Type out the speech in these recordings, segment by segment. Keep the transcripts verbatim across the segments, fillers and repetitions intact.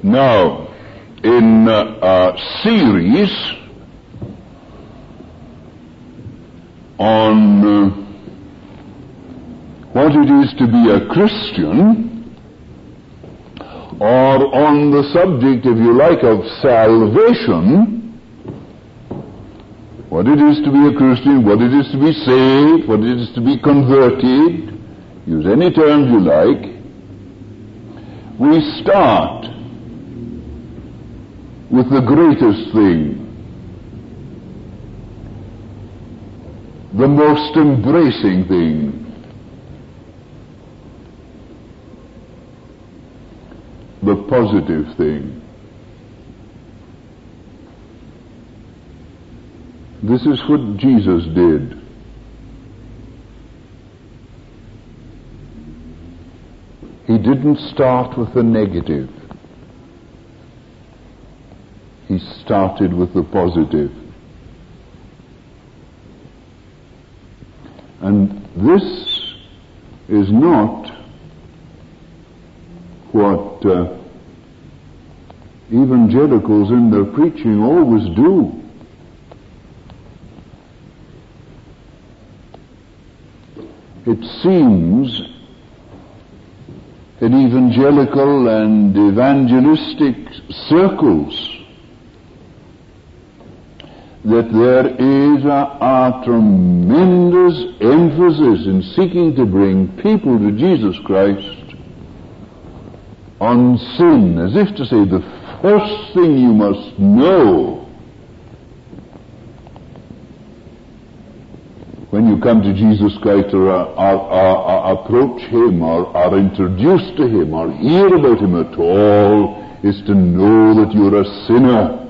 Now, in uh, a series on uh, what it is to be a Christian, or on the subject, if you like, of salvation, what it is to be a Christian, what it is to be saved, what it is to be converted, use any terms you like, we start with the greatest thing, the most embracing thing, the positive thing. This is what Jesus did. He didn't start with the negative. He started with the positive. And this is not what uh, evangelicals in their preaching always do. It seems in evangelical and evangelistic circles that there is a, a tremendous emphasis in seeking to bring people to Jesus Christ on sin, as if to say the first thing you must know when you come to Jesus Christ or, or, or, or approach Him or are introduced to Him or hear about Him at all is to know that you're a sinner.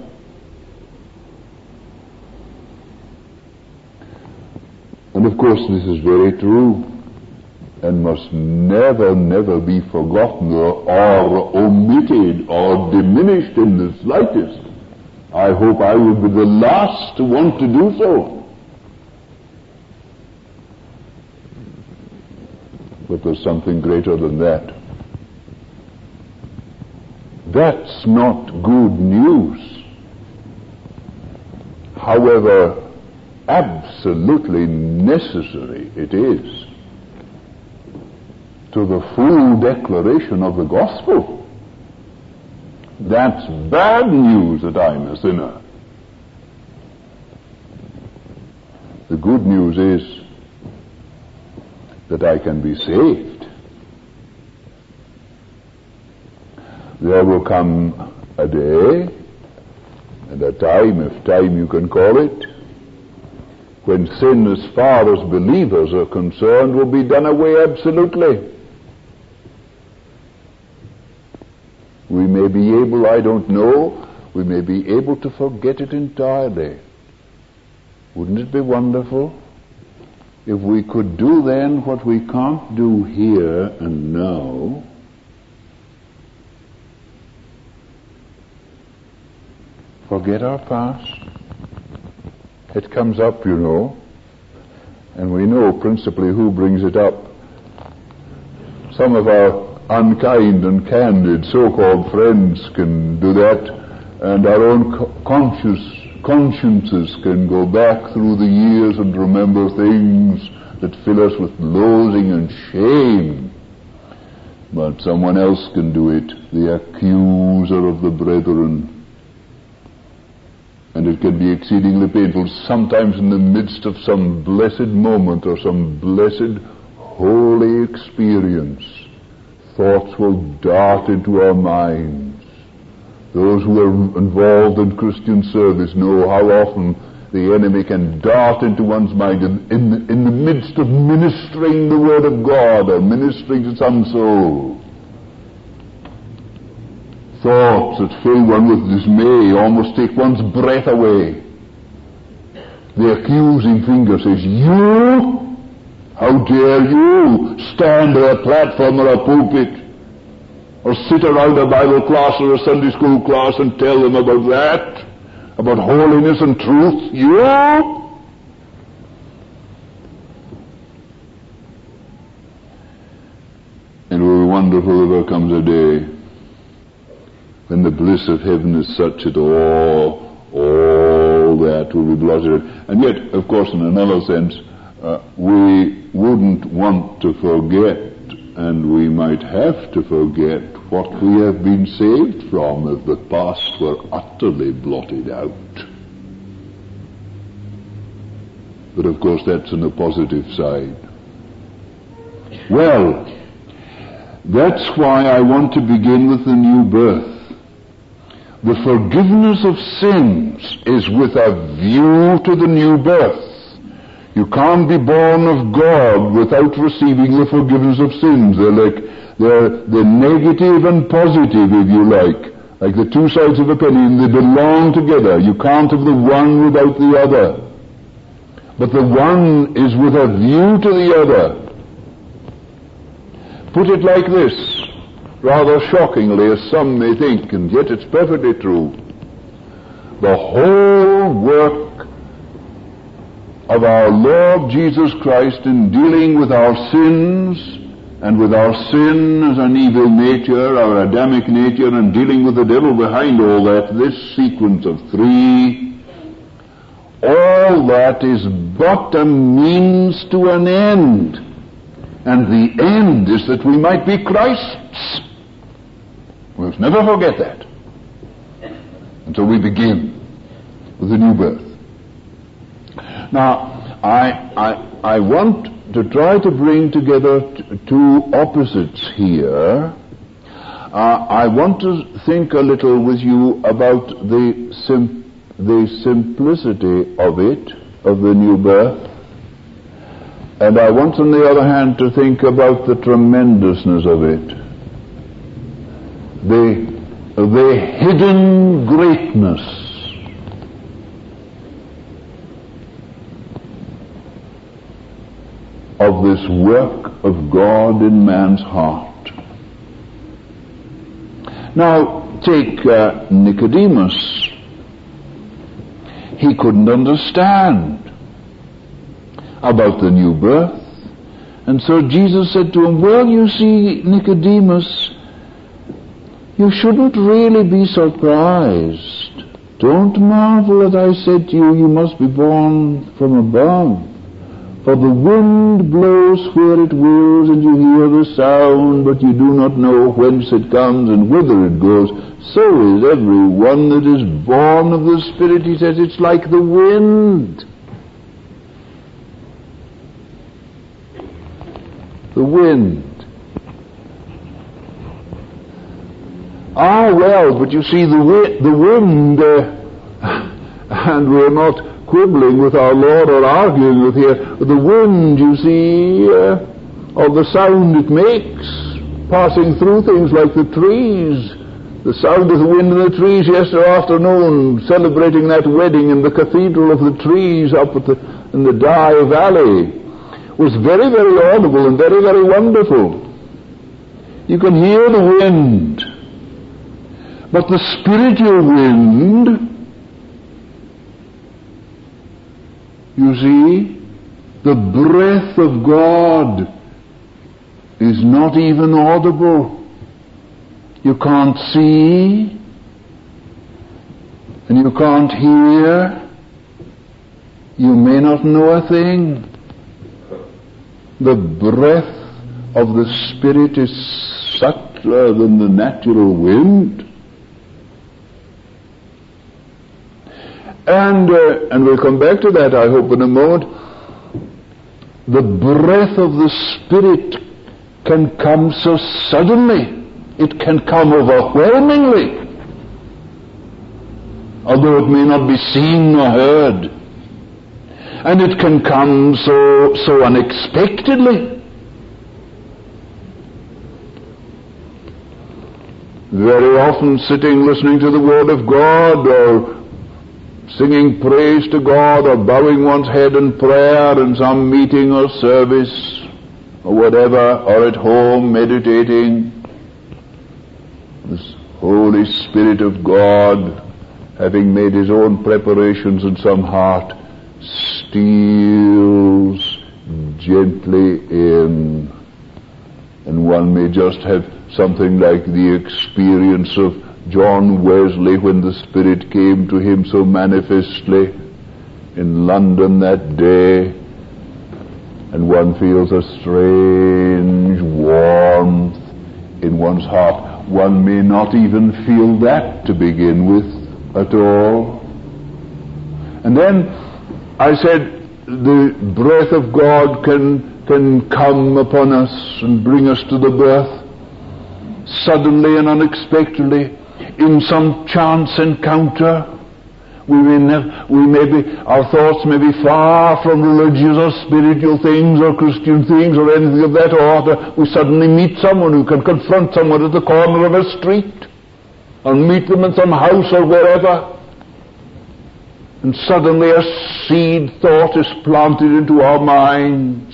And of course this is very true and must never, never be forgotten or, or omitted or diminished in the slightest. I hope I will be the last to want to do so. But there's something greater than that. That's not good news. However absolutely necessary it is to the full declaration of the gospel. That's bad news that I'm a sinner. The good news is that I can be saved. There will come a day and a time, if time you can call it, when sin, as far as believers are concerned, will be done away absolutely. We may be able, I don't know, we may be able to forget it entirely. Wouldn't it be wonderful if we could do then what we can't do here and now? Forget our past. It comes up, you know, and we know principally who brings it up. Some of our unkind and candid so-called friends can do that, and our own co- conscious consciences can go back through the years and remember things that fill us with loathing and shame. But someone else can do it, the accuser of the brethren. And it can be exceedingly painful, sometimes in the midst of some blessed moment or some blessed holy experience. Thoughts will dart into our minds. Those who are involved in Christian service know how often the enemy can dart into one's mind in, in, in the midst of ministering the Word of God or ministering to some soul. Thoughts that fill one with dismay, almost take one's breath away. The accusing finger says, "You? How dare you stand at a platform or a pulpit or sit around a Bible class or a Sunday school class and tell them about that, about holiness and truth? You?" And it will be wonderful if there comes a day when the bliss of heaven is such that all, all that will be blotted out. And yet, of course, in another sense, uh, we wouldn't want to forget, and we might have to forget, what we have been saved from if the past were utterly blotted out. But of course that's on the positive side. Well, that's why I want to begin with the new birth. The forgiveness of sins is with a view to the new birth. You can't be born of God without receiving the forgiveness of sins. They're like, they're, they're negative and positive, if you like, like the two sides of a penny, and they belong together. You can't have the one without the other. But the one is with a view to the other. Put it like this, rather shockingly, as some may think, and yet it's perfectly true. The whole work of our Lord Jesus Christ in dealing with our sins, and with our sin as an evil nature, our Adamic nature, and dealing with the devil behind all that, this sequence of three, all that is but a means to an end. And the end is that we might be Christ's. We must never forget that. And so we begin with the new birth. Now, I, I, I want to try to bring together t- two opposites here. Uh, I want to think a little with you about the sim- the simplicity of it, of the new birth. And I want, on the other hand, to think about the tremendousness of it. The, the hidden greatness of this work of God in man's heart. Now, take uh, Nicodemus. He couldn't understand about the new birth. And so Jesus said to him, well, you see, Nicodemus, you shouldn't really be surprised. Don't marvel that I said to you, you must be born from above. For the wind blows where it wills, and you hear the sound, but you do not know whence it comes and whither it goes. So is every one that is born of the Spirit. He says it's like the wind. The wind. Ah, well, but you see, the, wi- the wind, uh, and we're not quibbling with our Lord or arguing with here, the wind, you see, uh, or the sound it makes, passing through things like the trees. The sound of the wind in the trees yesterday afternoon, celebrating that wedding in the Cathedral of the Trees up at the, in the Dye Valley, was very, very audible and very, very wonderful. You can hear the wind. But the spiritual wind, you see, the breath of God is not even audible. You can't see, and you can't hear. You may not know a thing. The breath of the Spirit is subtler than the natural wind. And, uh, and we'll come back to that, I hope, in a moment. The breath of the Spirit can come so suddenly. It can come overwhelmingly, although it may not be seen nor heard. And it can come so, so unexpectedly. Very often sitting listening to the Word of God, or singing praise to God, or bowing one's head in prayer in some meeting or service, or whatever, or at home meditating, this Holy Spirit of God, having made His own preparations in some heart, steals gently in, and one may just have something like the experience of John Wesley when the Spirit came to him so manifestly in London that day, and one feels a strange warmth in one's heart. One may not even feel that to begin with at all. And then I said, the breath of God can, can come upon us and bring us to the birth suddenly and unexpectedly in some chance encounter. We may, ne- we may be, our thoughts may be far from religious or spiritual things or Christian things or anything of that order. We suddenly meet someone who can confront someone at the corner of a street, or meet them in some house or wherever. And suddenly a seed thought is planted into our minds.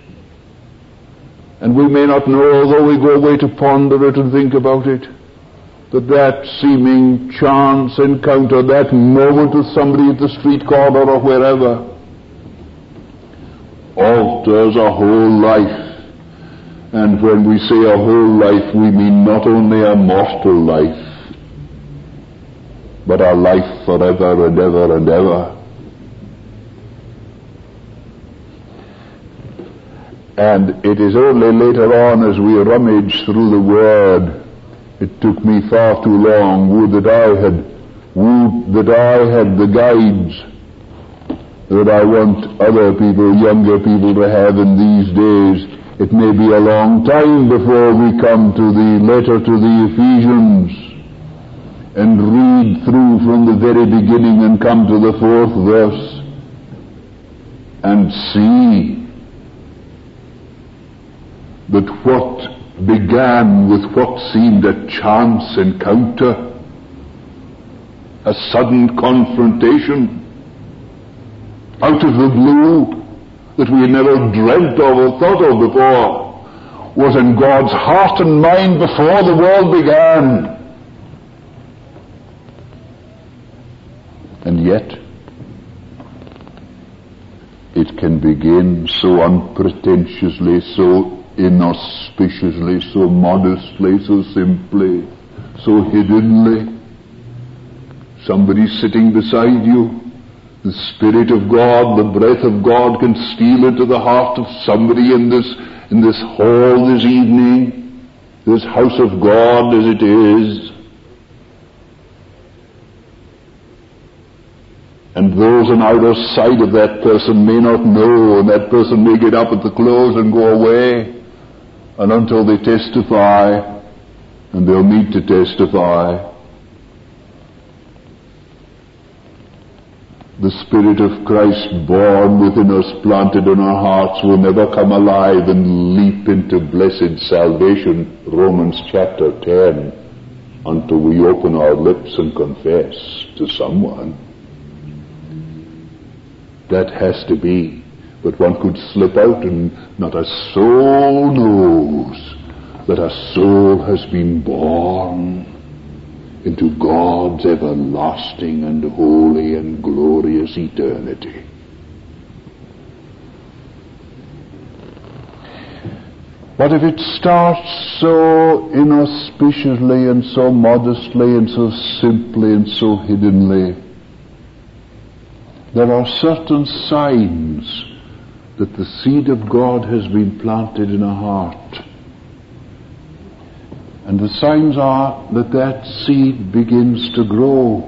And we may not know, although we go away to ponder it and think about it, that that seeming chance encounter, that moment with somebody at the street corner or wherever, alters a whole life. And when we say a whole life, we mean not only a mortal life, but a life forever and ever and ever. And it is only later on, as we rummage through the Word, it took me far too long, would that I had, would that I had the guides that I want other people, younger people to have in these days. It may be a long time before we come to the letter to the Ephesians and read through from the very beginning and come to the fourth verse and see that what began with what seemed a chance encounter, a sudden confrontation out of the blue that we had never dreamt of or thought of before, was in God's heart and mind before the world began. And yet, it can begin so unpretentiously, so inauspiciously, so modestly, so simply, so hiddenly. Somebody sitting beside you, the Spirit of God, the breath of God can steal into the heart of somebody in this, in this hall this evening, this house of God as it is. And those on either side of that person may not know, and that person may get up at the close and go away, and until they testify, and they'll need to testify, the Spirit of Christ born within us, planted in our hearts, will never come alive and leap into blessed salvation, Romans chapter ten, until we open our lips and confess to someone. That has to be. But one could slip out and not a soul knows that a soul has been born into God's everlasting and holy and glorious eternity. But if it starts so inauspiciously and so modestly and so simply and so hiddenly, there are certain signs that the seed of God has been planted in a heart. And the signs are that that seed begins to grow.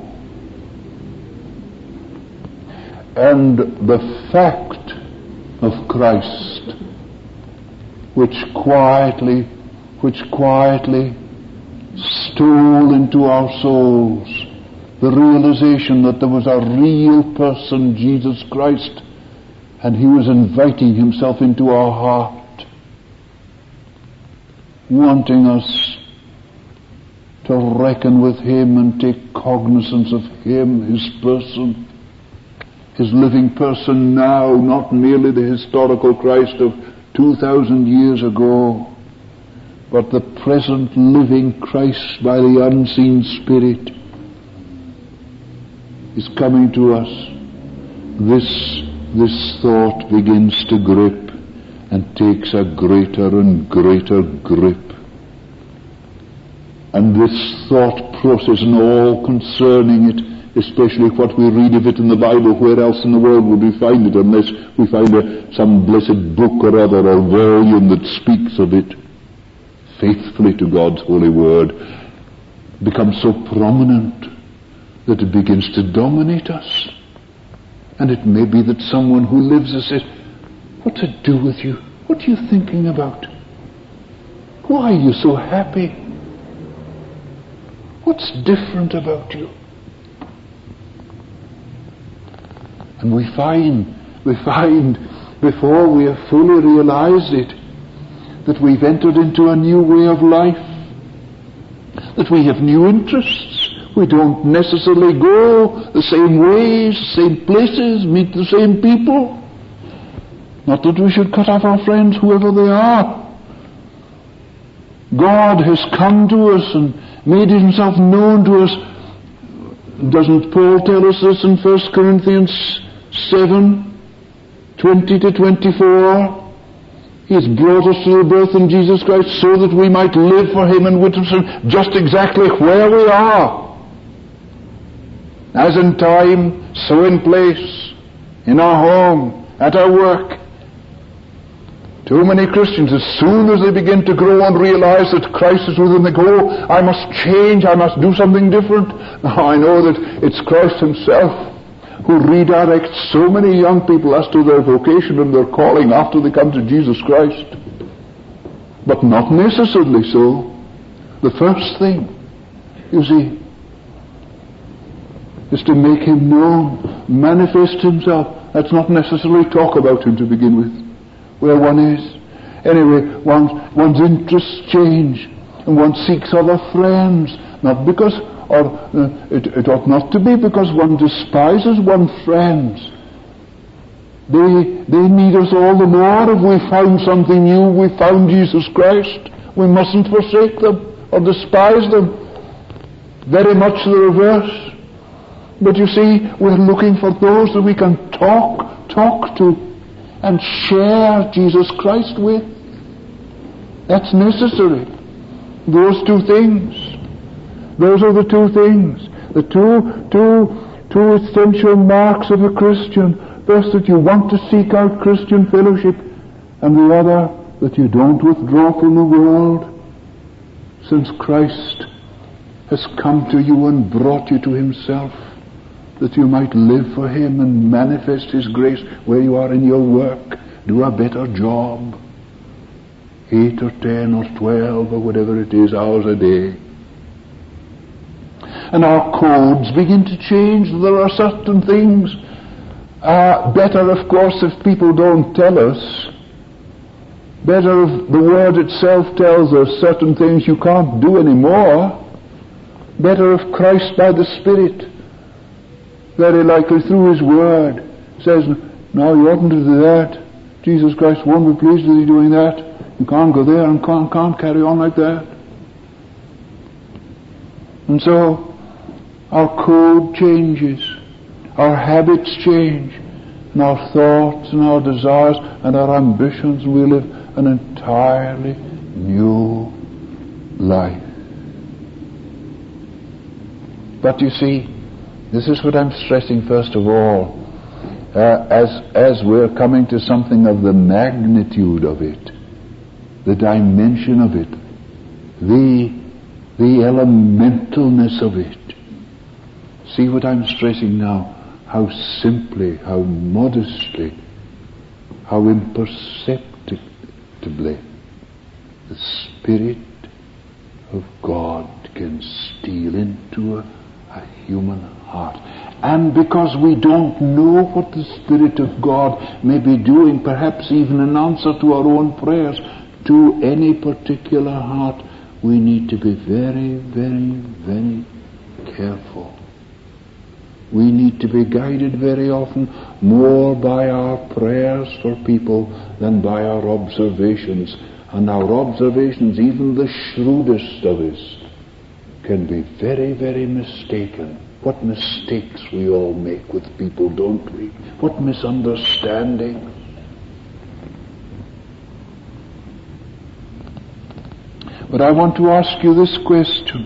And the fact of Christ, which quietly, which quietly stole into our souls, the realization that there was a real person, Jesus Christ, and he was inviting himself into our heart, wanting us to reckon with him and take cognizance of him, his person, his living person now, not merely the historical Christ of two thousand years ago, but the present living Christ by the unseen Spirit is coming to us. This, this thought begins to grip and takes a greater and greater grip. And this thought process and all concerning it, especially what we read of it in the Bible, where else in the world would we find it unless we find a, some blessed book or other or volume that speaks of it, faithfully to God's holy word, becomes so prominent that it begins to dominate us. And it may be that someone who lives it says, "What's it do with you? What are you thinking about? Why are you so happy? What's different about you?" And we find, we find, before we have fully realized it, that we've entered into a new way of life, that we have new interests. We don't necessarily go the same ways, same places, meet the same people. Not that we should cut off our friends, whoever they are. God has come to us and made himself known to us. Doesn't Paul tell us this in First Corinthians seven, twenty to twenty-four? He has brought us to the birth in Jesus Christ so that we might live for him and witness him just exactly where we are. As in time, so in place, in our home, at our work. Too many Christians, as soon as they begin to grow and realize that Christ is within, they go, "I must change, I must do something different." Now I know that it's Christ himself who redirects so many young people as to their vocation and their calling after they come to Jesus Christ. But not necessarily so. The first thing, you see, is to make him known, manifest himself. That's not necessarily talk about him to begin with, where one is. Anyway, one's, one's interests change, and one seeks other friends, not because, or uh, it, it ought not to be because one despises one's friends. They, they need us all the more if we found something new, we found Jesus Christ. We mustn't forsake them or despise them. Very much the reverse. But you see, we're looking for those that we can talk, talk to and share Jesus Christ with. That's necessary. Those two things. Those are the two things. The two, two, two essential marks of a Christian. First, that you want to seek out Christian fellowship, and the other, that you don't withdraw from the world, since Christ has come to you and brought you to himself, that you might live for him and manifest his grace where you are in your work. Do a better job. Eight or ten or twelve or whatever it is hours a day. And our codes begin to change. There are certain things uh, better, of course, if people don't tell us. Better if the Word itself tells us certain things you can't do anymore. Better if Christ by the Spirit, very likely through his word, says, "No, you oughtn't to do that. Jesus Christ won't be pleased with you doing that. You can't go there and can't, can't carry on like that." And so our code changes, our habits change, and our thoughts and our desires and our ambitions, we live an entirely new life. But you see, this is what I'm stressing first of all, uh, as as we're coming to something of the magnitude of it, the dimension of it, the the elementalness of it. See what I'm stressing now, how simply, how modestly, how imperceptibly the Spirit of God can steal into a a human heart. And because we don't know what the Spirit of God may be doing, perhaps even in answer to our own prayers, to any particular heart, we need to be very, very, very careful. We need to be guided very often more by our prayers for people than by our observations. And our observations, even the shrewdest of us, can be very, very mistaken. What mistakes we all make with people, don't we? What misunderstandings. But I want to ask you this question.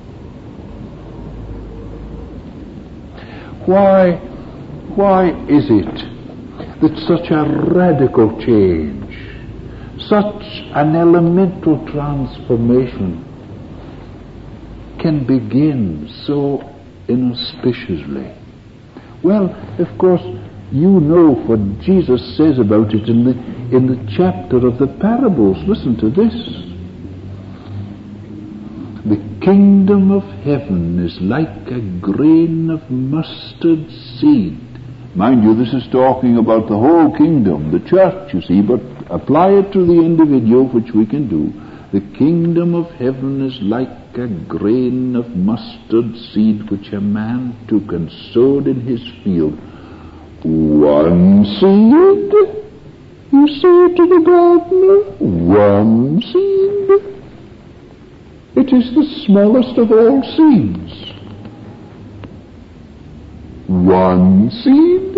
Why, why is it that such a radical change, such an elemental transformation can begin so inauspiciously? Well, of course, you know what Jesus says about it in the, in the chapter of the parables. Listen to this. The kingdom of heaven is like a grain of mustard seed. Mind you, this is talking about the whole kingdom, the church, you see, but apply it to the individual, which we can do. The kingdom of heaven is like a grain of mustard seed which a man took and sowed in his field. One seed, you say to the gardener, one seed. It is the smallest of all seeds. One seed?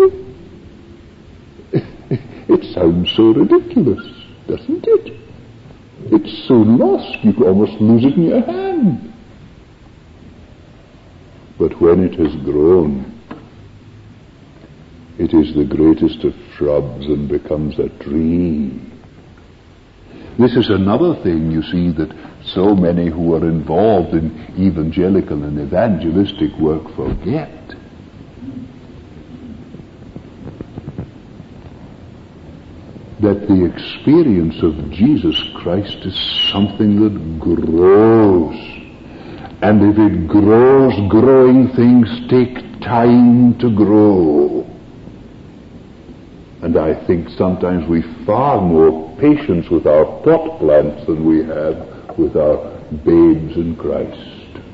It sounds so ridiculous, doesn't it? It's so lost you could almost lose it in your hand. But when it has grown, it is the greatest of shrubs and becomes a tree. This is another thing, you see, that so many who are involved in evangelical and evangelistic work forget. That the experience of Jesus Christ is something that grows. And if it grows, growing things take time to grow. And I think sometimes we've far more patience with our pot plants than we have with our babes in Christ.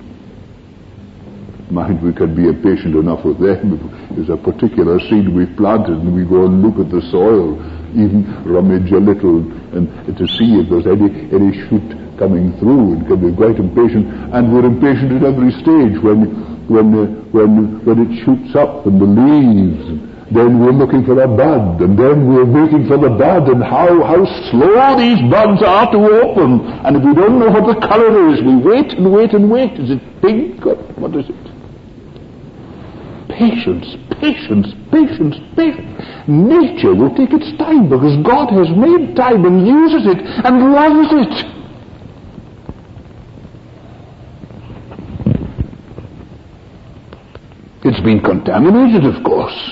Mind, we can be impatient enough with them. If there's a particular seed we've planted and we go and look at the soil, even rummage a little and to see if there's any, any shoot coming through, and can be quite impatient. And we're impatient at every stage when, when, uh, when, when it shoots up and the leaves. Then we're looking for a bud, and then we're waiting for the bud, and how, how slow these buds are to open. And if we don't know what the color is, we wait and wait and wait. Is it pink or what is it? Patience, patience, patience, patience. Nature will take its time because God has made time and uses it and loves it. It's been contaminated, of course.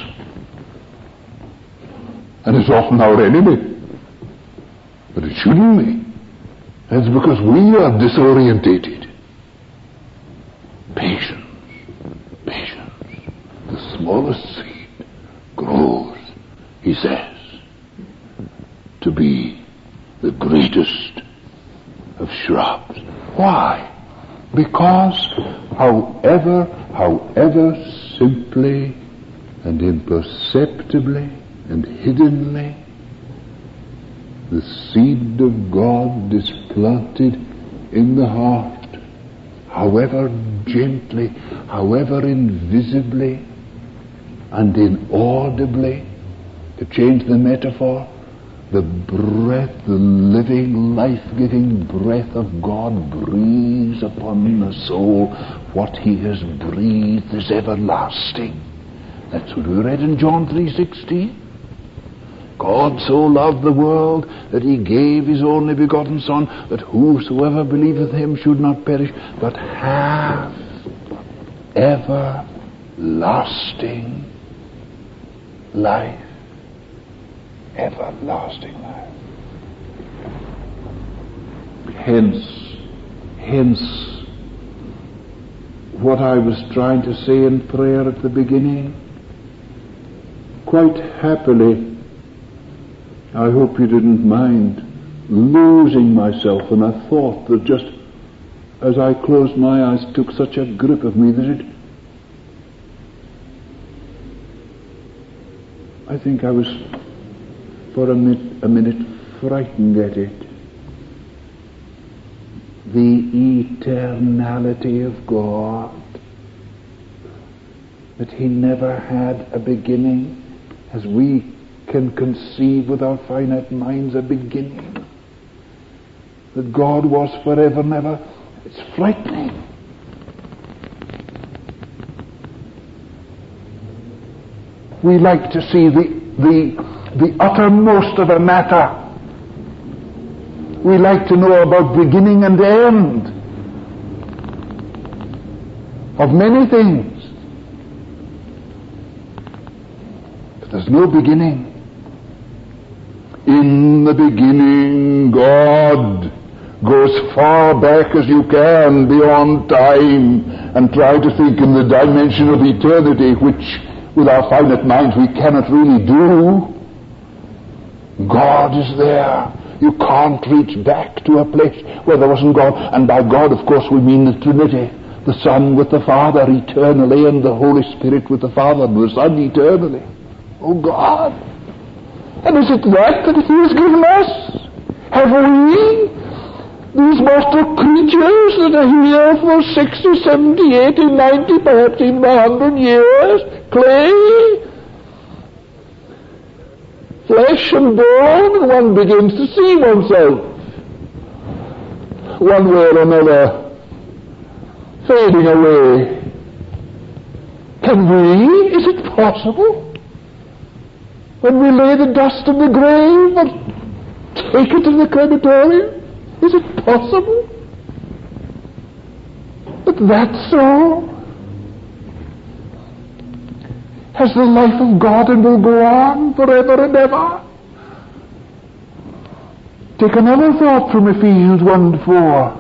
And it's often our enemy. But it shouldn't be. That's because we are disorientated. Patience. Patience. The smallest seed grows, he says, to be the greatest of shrubs. Why? Because however, however simply and imperceptibly and hiddenly the seed of God is planted in the heart, however gently, however invisibly and inaudibly, to change the metaphor, the breath, the living, life-giving breath of God breathes upon the soul. What he has breathed is everlasting. That's what we read in John three sixteen. God so loved the world that he gave his only begotten Son, that whosoever believeth him should not perish, but have everlasting life. Everlasting life. Hence, hence, what I was trying to say in prayer at the beginning, quite happily, I hope you didn't mind losing myself in a thought that just as I closed my eyes took such a grip of me that it, I think I was for a minute, a minute frightened at it. The eternality of God, that he never had a beginning, as we can conceive with our finite minds a beginning. that God was forever and ever. It's frightening. We like to see the, the, the uttermost of a matter. We like to know about beginning and end of many things. But there's no beginning. In the beginning, God goes far back as you can beyond time and try to think in the dimension of eternity, which with our finite minds we cannot really do. God is there. You can't reach back to a place where there wasn't God. And by God, of course, we mean the Trinity. The Son with the Father eternally, and the Holy Spirit with the Father and the Son eternally. Oh God! And is it that that He has given us? Have we, these mortal creatures that are here for sixty, seventy, eighty, ninety, perhaps even a hundred years, clay, flesh and bone, and one begins to see oneself one way or another fading away. Can we? Is it possible? When we lay the dust in the grave and take it to the crematorium? Is it possible? But that's so. Has the life of God and will go on forever and ever? Take another thought from Ephesians one four.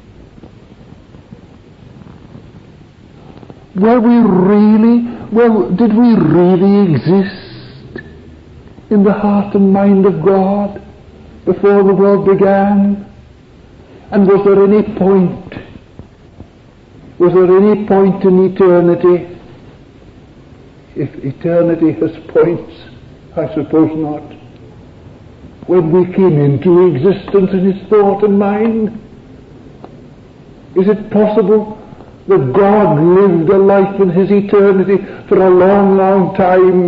Were we really, well, did we really exist in the heart and mind of God before the world began? And was there any point, was there any point in eternity? If eternity has points, I suppose not. When we came into existence in His thought and mind, is it possible that God lived a life in His eternity for a long, long time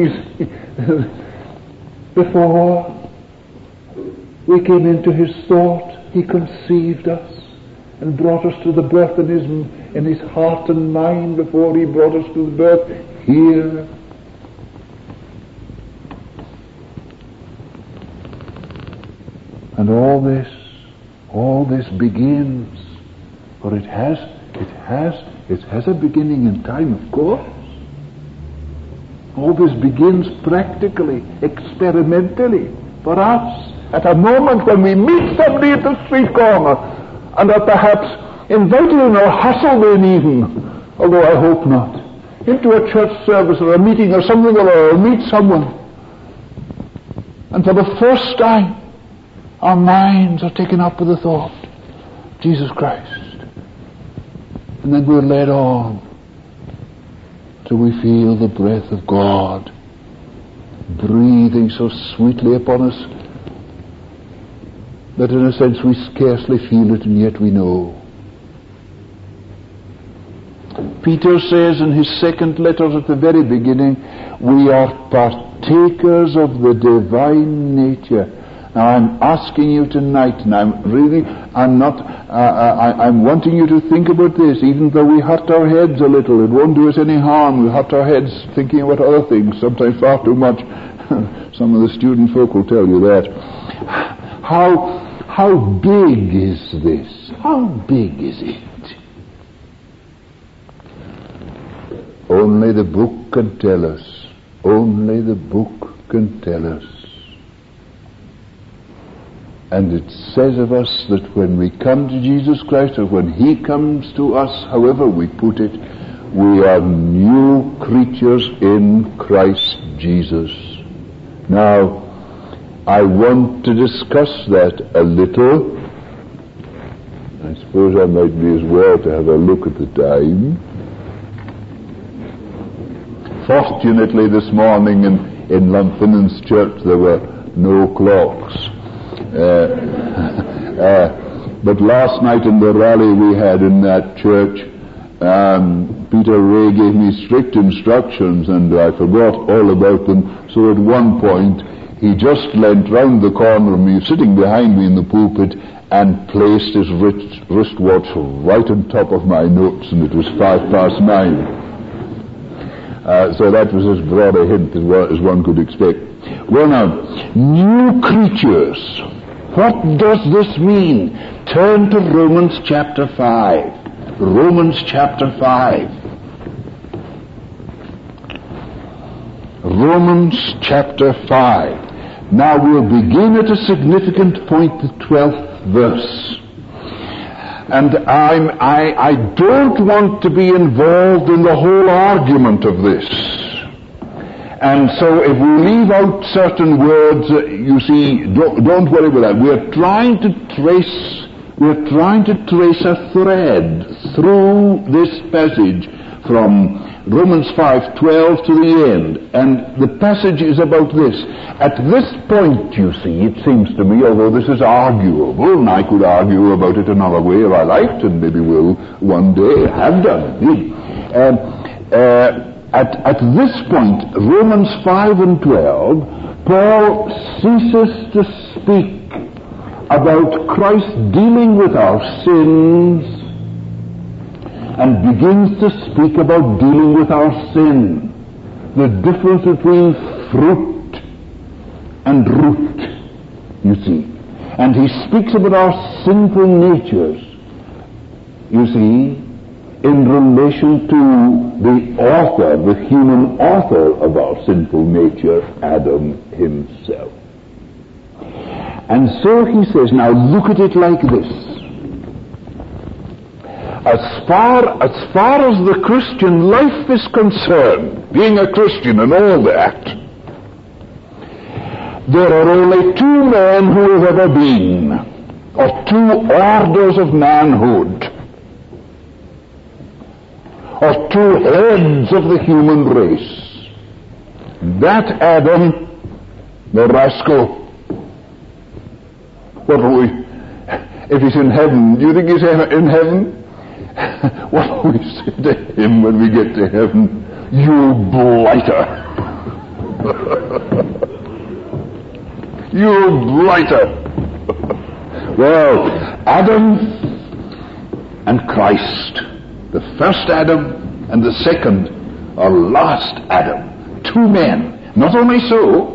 before we came into His thought? He conceived us and brought us to the birth in His, in His heart and mind before He brought us to the birth here. And all this, all this begins, for it has, it has, it has a beginning in time, of course. All this begins practically, experimentally, for us, at a moment when we meet somebody at the street corner, and are perhaps invited in or hustled in even, although I hope not, into a church service or a meeting or something, or meet someone, and for the first time, our minds are taken up with the thought, Jesus Christ. And then we're led on till we feel the breath of God breathing so sweetly upon us that in a sense we scarcely feel it, and yet we know. Peter says in his second letter at the very beginning, we are partakers of the divine nature. Now I'm asking you tonight, and I'm really, I'm not, uh, I, I'm wanting you to think about this, even though we hurt our heads a little. It won't do us any harm. We hurt our heads thinking about other things, sometimes far too much. Some of the student folk will tell you that. How, how big is this? How big is it? Only the book can tell us. Only the book can tell us. And it says of us that when we come to Jesus Christ, or when He comes to us, however we put it, we are new creatures in Christ Jesus. Now, I want to discuss that a little. I suppose I might be as well to have a look at the time. Fortunately, this morning in, in Lumpinen's church there were no clocks. Uh, uh, but last night in the rally we had in that church, um, Peter Ray gave me strict instructions, and I forgot all about them. So at one point he just leant round the corner of me, sitting behind me in the pulpit, and placed his wrist, wristwatch right on top of my notes, and it was five past nine. Uh, so that was as broad a hint as, well, as one could expect. Well now, new creatures. What does this mean? Turn to Romans chapter five. Romans chapter five. Romans chapter five. Now we'll begin at a significant point, the twelfth verse. And I'm, I, I don't want to be involved in the whole argument of this. And so if we leave out certain words, uh, you see, don't, don't worry about that. We're trying to trace, we're trying to trace a thread through this passage from Romans five twelve to the end. And the passage is about this. At this point, you see, it seems to me, although this is arguable, and I could argue about it another way if I liked, and maybe will one day, have done indeed. Um, uh, at, at this point, Romans five and twelve, Paul ceases to speak about Christ dealing with our sins and begins to speak about dealing with our sin. The difference between fruit and root, you see. And he speaks about our sinful natures, you see, in relation to the author, the human author of our sinful nature, Adam himself. And so he says, now look at it like this. As far, as far as the Christian life is concerned, being a Christian and all that, there are only two men who have ever been, or two orders of manhood, or two heads of the human race. That Adam, the rascal, what will we, if he's in heaven, do you think he's in heaven? What will we say to him when we get to heaven? You blighter! You blighter! Well, Adam and Christ, the first Adam and the second or last Adam, two men. Not only so,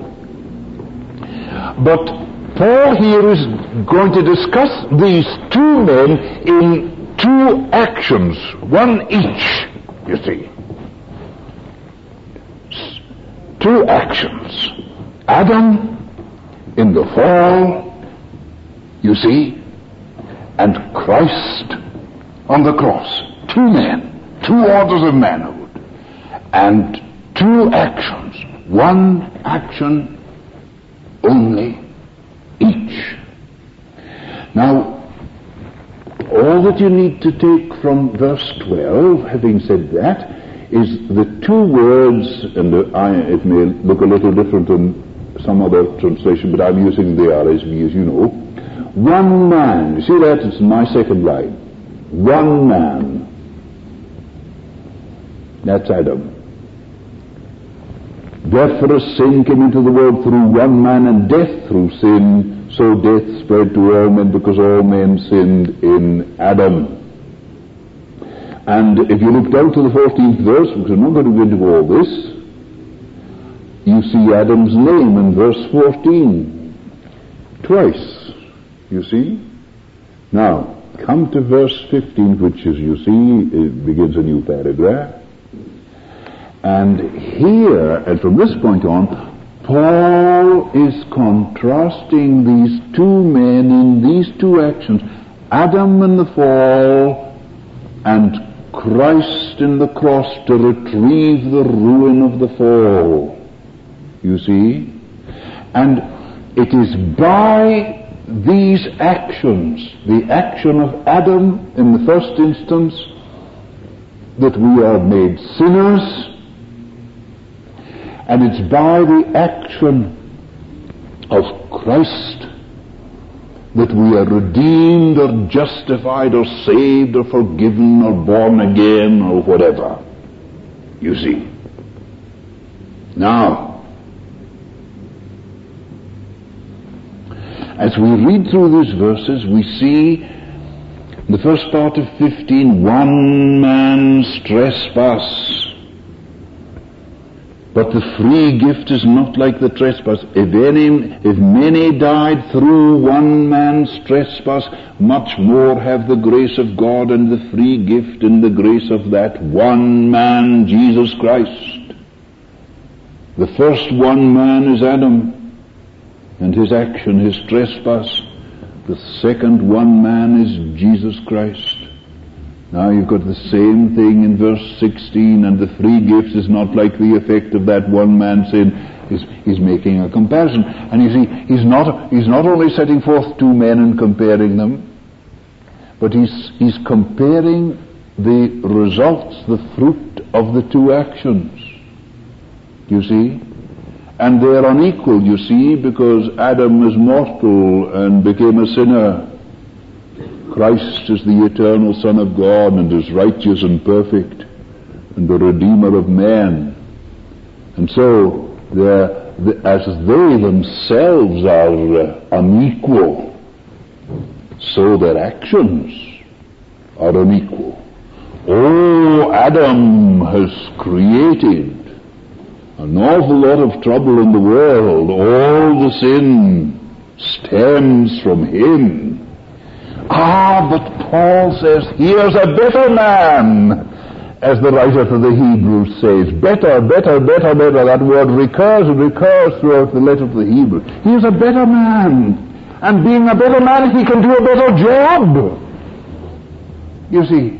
but Paul here is going to discuss these two men in two actions, one each, you see. Two actions. Adam in the fall, you see, and Christ on the cross. Two men, two orders of manhood, and two actions. One action only each. Now, all that you need to take from verse twelve, having said that, is the two words, and the, I, it may look a little different in some other translation, but I'm using the R S V as you know. One man. You see that? It's my second line. One man. That's Adam. Death for sin came into the world through one man, and death through sin. So death spread to all men because all men sinned in Adam. And if you look down to the fourteenth verse, because I'm not going to go into all this, you see Adam's name in verse fourteen. Twice, you see. Now, come to verse fifteen, which, as you see, it begins a new paragraph. And here, and from this point on, Paul is contrasting these two men in these two actions, Adam in the fall and Christ in the cross to retrieve the ruin of the fall. You see? And it is by these actions, the action of Adam in the first instance, that we are made sinners. And it's by the action of Christ that we are redeemed or justified or saved or forgiven or born again or whatever. You see. Now, as we read through these verses, we see in the first part of fifteen, one man's trespass. But the free gift is not like the trespass. If any, if many died through one man's trespass, much more have the grace of God and the free gift in the grace of that one man, Jesus Christ. The first one man is Adam, and his action, his trespass. The second one man is Jesus Christ. Now you've got the same thing in verse sixteen, and the free gift is not like the effect of that one man's sin. He's, he's making a comparison. And you see, he's not, he's not only setting forth two men and comparing them, but he's, he's comparing the results, the fruit of the two actions. You see? And they're unequal, you see, because Adam is mortal and became a sinner. Christ is the eternal Son of God and is righteous and perfect and the Redeemer of men. And so, the, as they themselves are uh, unequal, so their actions are unequal. Oh, Adam has created an awful lot of trouble in the world. All the sin stems from him. Ah, but Paul says, here's a better man, as the writer to the Hebrews says. Better, better, better, better. That word recurs and recurs throughout the letter to the Hebrews. He's a better man. And being a better man, he can do a better job. You see.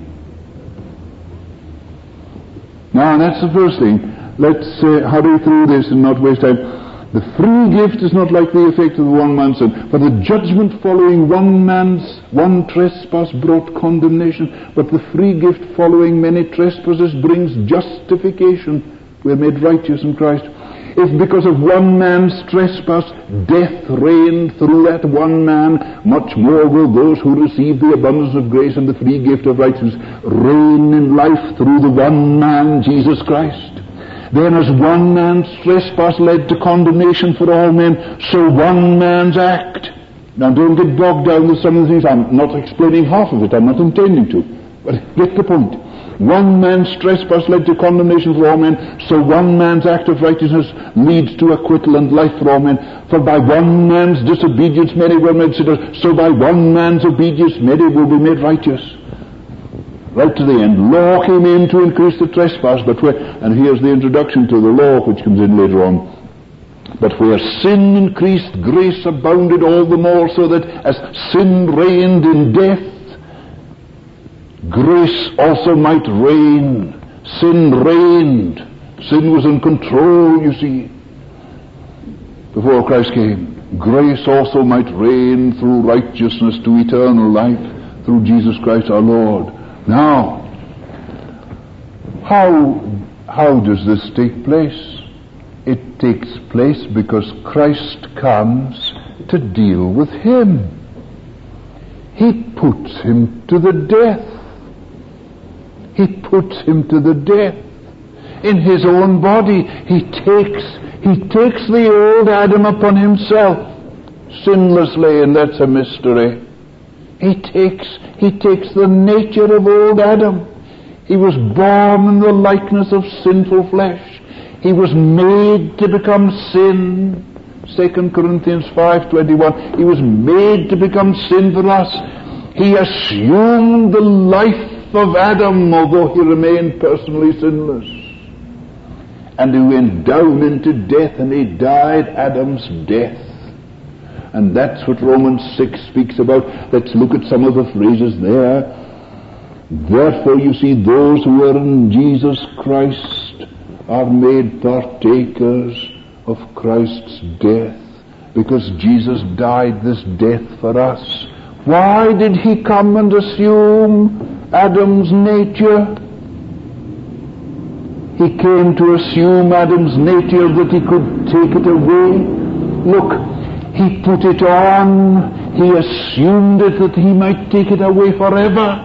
Now, that's the first thing. Let's uh, hurry through this and not waste time. The free gift is not like the effect of the one man's sin, for the judgment following one man's, one trespass brought condemnation, but the free gift following many trespasses brings justification. We are made righteous in Christ. If because of one man's trespass death reigned through that one man, much more will those who receive the abundance of grace and the free gift of righteousness reign in life through the one man, Jesus Christ. Then as one man's trespass led to condemnation for all men, so one man's act. Now don't get bogged down with some of the things. I'm not explaining half of it. I'm not intending to. But get the point. One man's trespass led to condemnation for all men, so one man's act of righteousness leads to acquittal and life for all men. For by one man's disobedience many were made sinners, so by one man's obedience many will be made righteous. Right to the end. Law came in to increase the trespass, but where, and here's the introduction to the law which comes in later on. But where sin increased, grace abounded all the more, so that as sin reigned in death, grace also might reign. Sin reigned. Sin was in control, you see, before Christ came. Grace also might reign through righteousness to eternal life, through Jesus Christ our Lord. Now, how, how does this take place? It takes place because Christ comes to deal with him. He puts him to the death. He puts him to the death. In his own body, he takes, he takes the old Adam upon himself, sinlessly, and that's a mystery. He takes, he takes the nature of old Adam. He was born in the likeness of sinful flesh. He was made to become sin. Second Corinthians five twenty-one. He was made to become sin for us. He assumed the life of Adam, although he remained personally sinless. And he went down into death, and he died Adam's death. And that's what Romans six speaks about. Let's look at some of the phrases there. Therefore, you see, those who are in Jesus Christ are made partakers of Christ's death, because Jesus died this death for us. Why did he come and assume Adam's nature? He came to assume Adam's nature that he could take it away. Look, he put it on, he assumed it that he might take it away forever.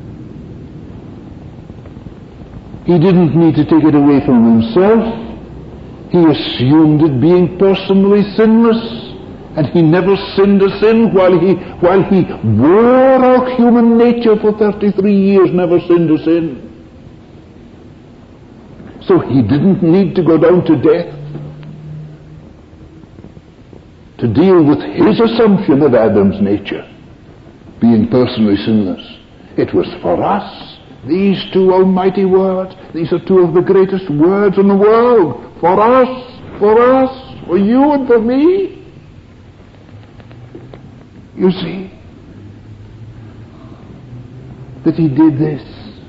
He didn't need to take it away from himself. He assumed it being personally sinless. And he never sinned a sin while he, while he wore our human nature for thirty-three years, never sinned a sin. So he didn't need to go down to death to deal with his assumption of Adam's nature being personally sinless. It was for us. These two almighty words, these are two of the greatest words in the world. For us, for us, for you and for me. You see, that he did this.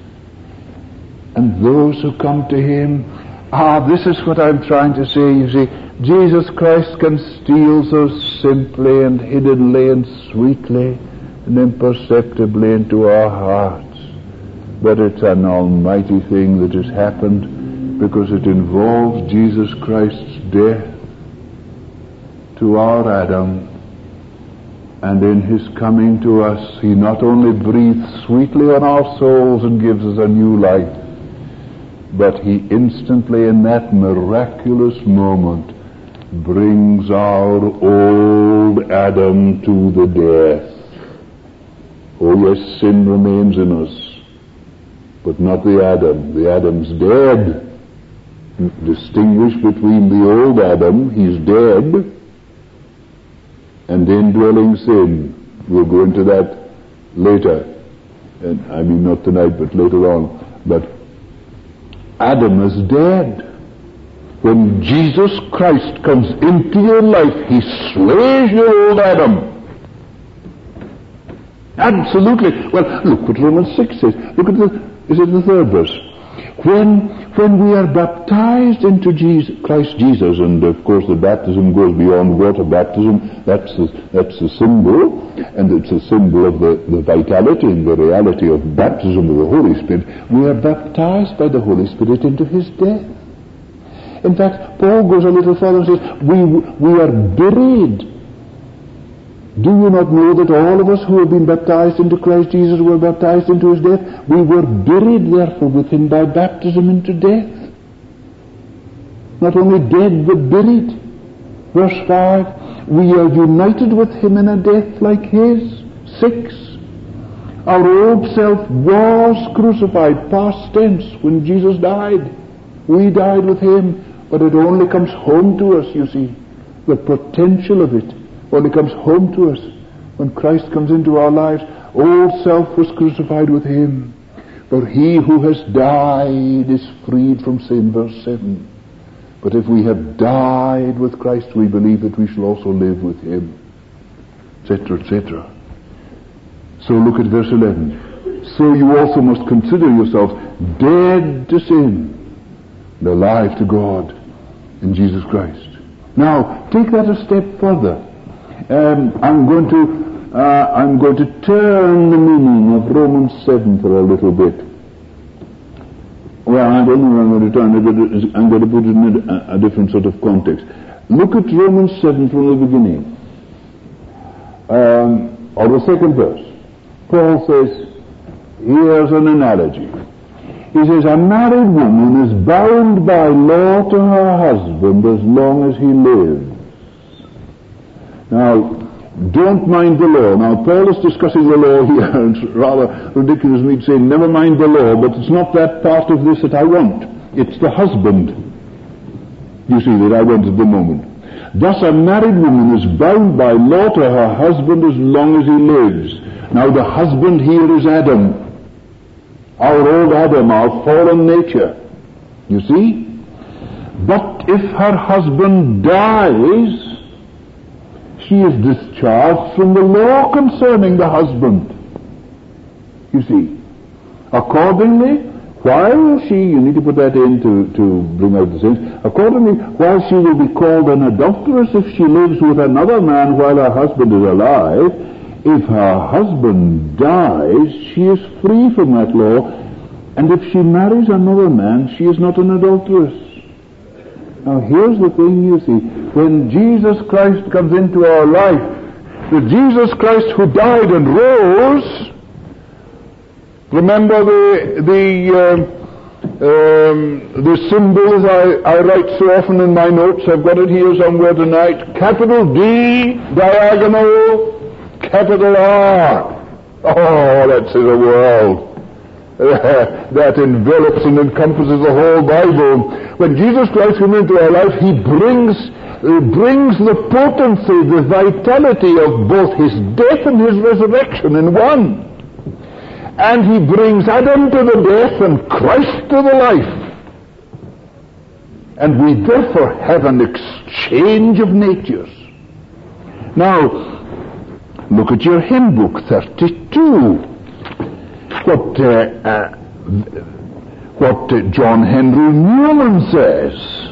And those who come to him, ah, this is what I'm trying to say, you see, Jesus Christ can steal so simply and hiddenly and sweetly and imperceptibly into our hearts. But it's an almighty thing that has happened because it involves Jesus Christ's death to our Adam. And in his coming to us, he not only breathes sweetly on our souls and gives us a new life, but he instantly, in that miraculous moment, brings our old Adam to the death. Oh yes, sin remains in us, but not the Adam. The Adam's dead. Distinguish between the old Adam, he's dead, and indwelling sin. We'll go into that later. And I mean not tonight, but later on. But Adam is dead. When Jesus Christ comes into your life, he slays your old Adam. Absolutely. Well, look what Romans six says. Look at the, is it the third verse? When, when we are baptized into Jesus, Christ Jesus, and of course the baptism goes beyond water baptism, that's the, that's the symbol, and it's a symbol of the, the vitality and the reality of baptism of the Holy Spirit. We are baptized by the Holy Spirit into his death. In fact, Paul goes a little further and says, we, we are buried. Do you not know that all of us who have been baptized into Christ Jesus were baptized into his death? We were buried, therefore, with him by baptism into death. Not only dead, but buried. Verse five, we are united with him in a death like his. Six, our old self was crucified, past tense, when Jesus died. We died with him, but it only comes home to us, you see. The potential of it only comes home to us when Christ comes into our lives. Old self was crucified with him. For he who has died is freed from sin, verse seven. But if we have died with Christ, we believe that we shall also live with him, et cetera, et cetera. So look at verse eleven. So you also must consider yourselves dead to sin, and alive to God in Jesus Christ. Now, take that a step further. Um, I'm going to uh, I'm going to turn the meaning of Romans seven for a little bit. Well, I don't know where I'm going to turn it, but I'm going to put it in a, a different sort of context. Look at Romans seven from the beginning, um, or the second verse. Paul says, here's an analogy. He says, a married woman is bound by law to her husband as long as he lives. Now, don't mind the law. Now, Paul is discussing the law here. It's rather ridiculous me to say, never mind the law, but it's not that part of this that I want. It's the husband, you see, that I want at the moment. Thus, a married woman is bound by law to her husband as long as he lives. Now, the husband here is Adam. Our old Adam, our fallen nature. You see? But if her husband dies, she is discharged from the law concerning the husband. You see? Accordingly, while she, you need to put that in to, to bring out the sense, accordingly, while she will be called an adulteress if she lives with another man while her husband is alive, if her husband dies, she is free from that law, and if she marries another man, she is not an adulteress. Now here's the thing, you see, when Jesus Christ comes into our life, the Jesus Christ who died and rose, remember the, the, uh, Um, the symbol, as I, I write so often in my notes, I've got it here somewhere tonight, capital D, diagonal, capital R. Oh, that's in a world. That envelops and encompasses the whole Bible. When Jesus Christ comes into our life, He brings uh, brings the potency, the vitality of both His death and His resurrection in one. And He brings Adam to the death and Christ to the life. And we therefore have an exchange of natures. Now, look at your hymn book, thirty-two. What, uh, uh, what uh, John Henry Newman says.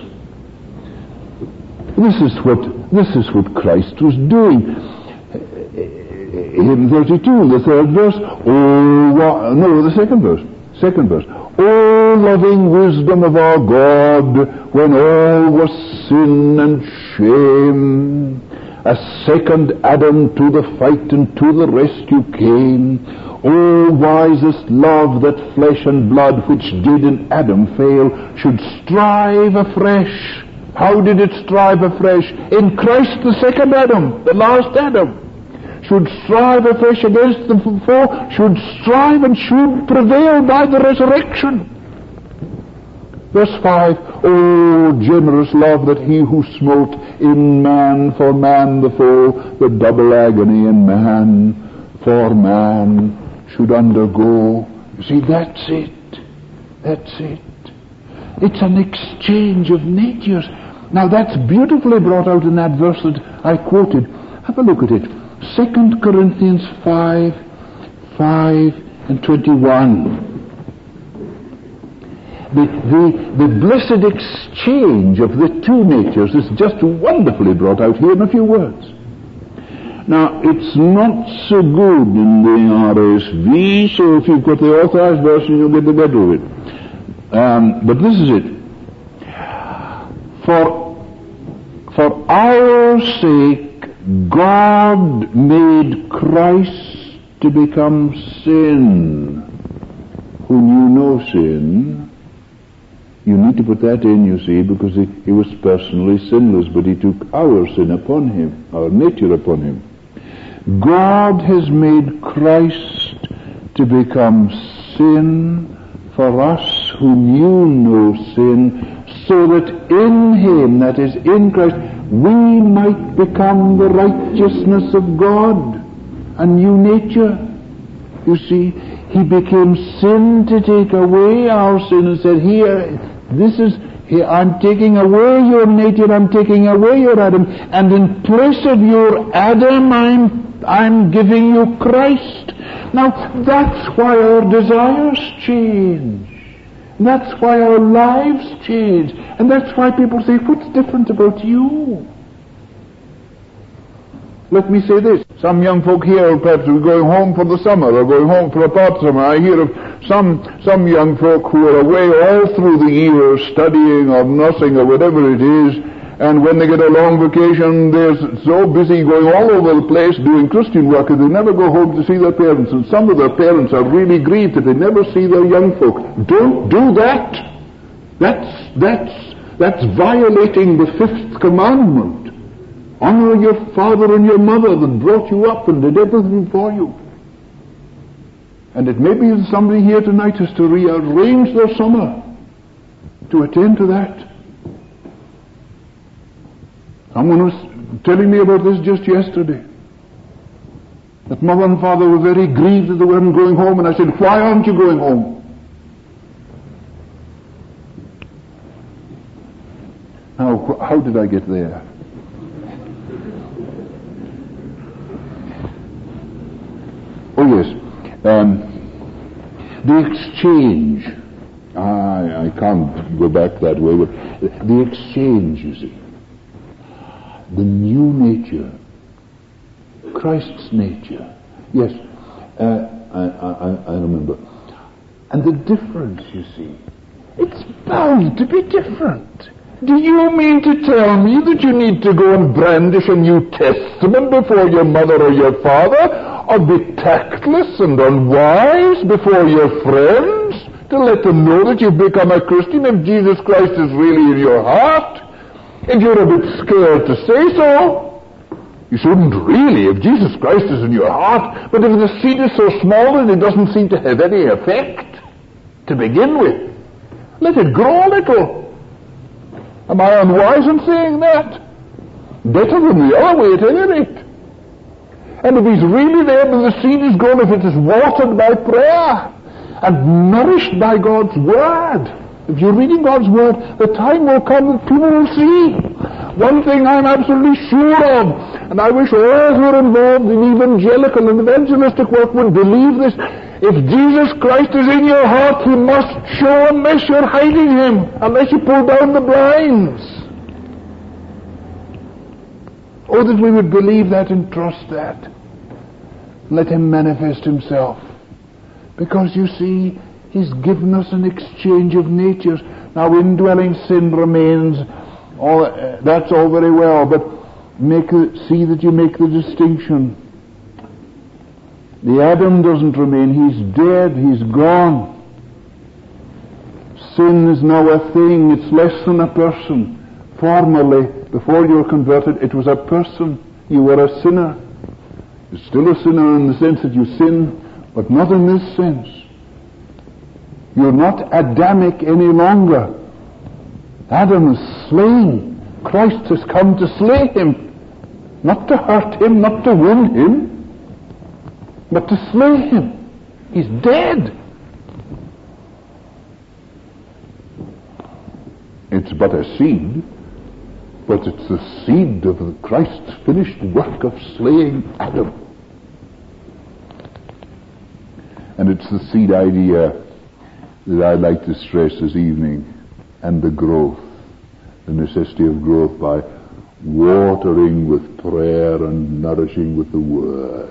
This is what, this is what Christ was doing. Hymn thirty-two, the third verse. Oh, wa- no, the second verse. Second verse. O loving wisdom of our God, when all was sin and shame, a second Adam to the fight and to the rescue came. O wisest love that flesh and blood, which did in Adam fail, should strive afresh. How did it strive afresh? In Christ the second Adam, the last Adam. Should strive afresh against the foe, should strive and should prevail by the resurrection. Verse five, O generous love that He who smote in man for man the foe, the double agony in man for man should undergo. You see, that's it. That's it. It's an exchange of natures. Now that's beautifully brought out in that verse that I quoted. Have a look at it. Second Corinthians five, five and twenty-one. The, the, the blessed exchange of the two natures is just wonderfully brought out here in a few words. Now, it's not so good in the R S V, so if you've got the authorized version, you'll get the better of it. Um, but this is it. For, for our sake, God made Christ to become sin, who knew no sin. You need to put that in, you see, because he, he was personally sinless, but He took our sin upon Him, our nature upon Him. God has made Christ to become sin for us who knew no sin, so that in Him, that is, in Christ, we might become the righteousness of God, a new nature. You see, He became sin to take away our sin and said, here, this is, here, I'm taking away your nature, I'm taking away your Adam, and in place of your Adam, I'm, I'm giving you Christ. Now, that's why our desires change. That's why our lives change. And that's why people say, what's different about you? Let me say this. Some young folk here perhaps are going home for the summer or going home for a part summer. I hear of some some young folk who are away all through the year studying or nursing or whatever it is, and when they get a long vacation, they're so busy going all over the place doing Christian work that they never go home to see their parents. And some of their parents are really grieved that they never see their young folk. Don't do that. That's, that's, that's violating the fifth commandment. Honor your father and your mother that brought you up and did everything for you. And it may be that somebody here tonight has to rearrange their summer to attend to that. Someone was telling me about this just yesterday. That mother and father were very grieved that they weren't going home, and I said, why aren't you going home? Now, wh- how did I get there? Oh yes, um, the exchange. I, I can't go back that way, but the exchange, you see. The new nature, Christ's nature. Yes, uh, I, I, I remember. And the difference, you see, it's bound to be different. Do you mean to tell me that you need to go and brandish a New Testament before your mother or your father, or be tactless and unwise before your friends? to let them know that you've become a Christian if Jesus Christ is really in your heart. If you're a bit scared to say so, you shouldn't really if Jesus Christ is in your heart. But if the seed is so small that it doesn't seem to have any effect to begin with, let it grow a little. Am I unwise in saying that? Better than the other way at any rate. And if he's really there, then the seed is grown if it is watered by prayer and nourished by God's Word. If you're reading God's Word, the time will come that people will see. One thing I'm absolutely sure of, and I wish all who are involved in evangelical and evangelistic work would believe this: if Jesus Christ is in your heart, he must show unless you're hiding him, unless you pull down the blinds. Oh, that we would believe that and trust that. Let him manifest himself. Because you see, he's given us an exchange of natures. Now, indwelling sin remains. All, uh, that's all very well, but make a, see that you make the distinction. The Adam doesn't remain. He's dead. He's gone. Sin is now a thing. It's less than a person. Formerly, before you were converted, it was a person. You were a sinner. You're still a sinner in the sense that you sin, but not in this sense. You're not Adamic any longer. Adam is slain. Christ has come to slay him. Not to hurt him, not to wound him, but to slay him. He's dead. It's but a seed, but it's the seed of Christ's finished work of slaying Adam. And it's the seed idea that I'd like to stress this evening, and the growth, the necessity of growth by watering with prayer and nourishing with the Word.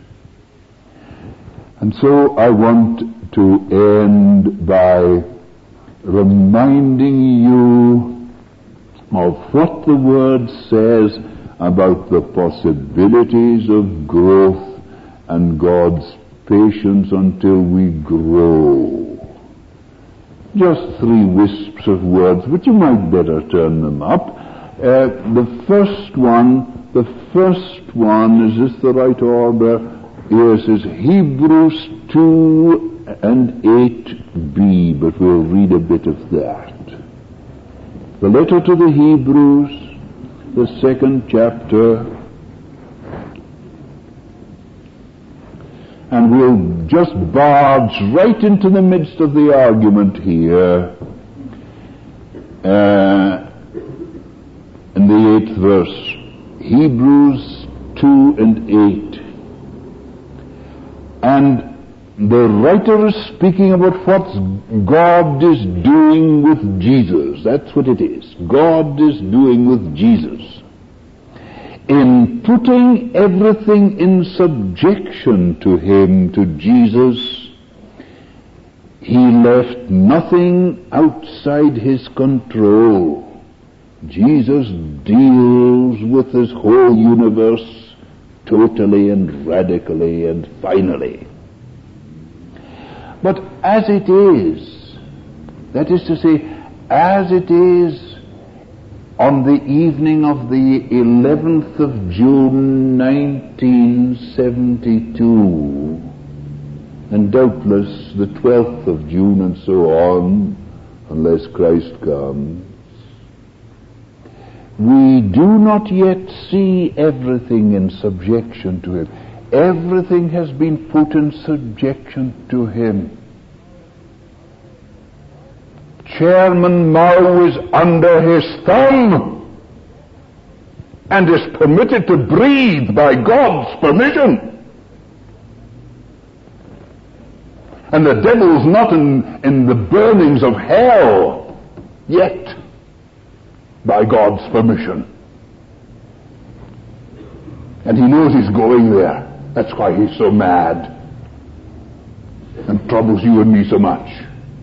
And so I want to end by reminding you of what the Word says about the possibilities of growth and God's patience until we grow. Just three wisps of words, but you might better turn them up. Uh, the first one, the first one, is this the right order? Yes, is Hebrews two and eight b, but we'll read a bit of that. The letter to the Hebrews, the second chapter, and we'll just barge right into the midst of the argument here. Uh, in the eighth verse, Hebrews two and eight. And the writer is speaking about what God is doing with Jesus. That's what it is. God is doing with Jesus. In putting everything in subjection to him, to Jesus, he left nothing outside his control. Jesus deals with his whole universe totally and radically and finally. But as it is, that is to say, as it is on the evening of the eleventh of June, nineteen seventy-two, and doubtless the twelfth of June and so on, unless Christ comes, we do not yet see everything in subjection to him. Everything has been put in subjection to him. Chairman Mao is under his thumb and is permitted to breathe by God's permission. And the devil's not in, in the burnings of hell yet by God's permission. And he knows he's going there. That's why he's so mad and troubles you and me so much.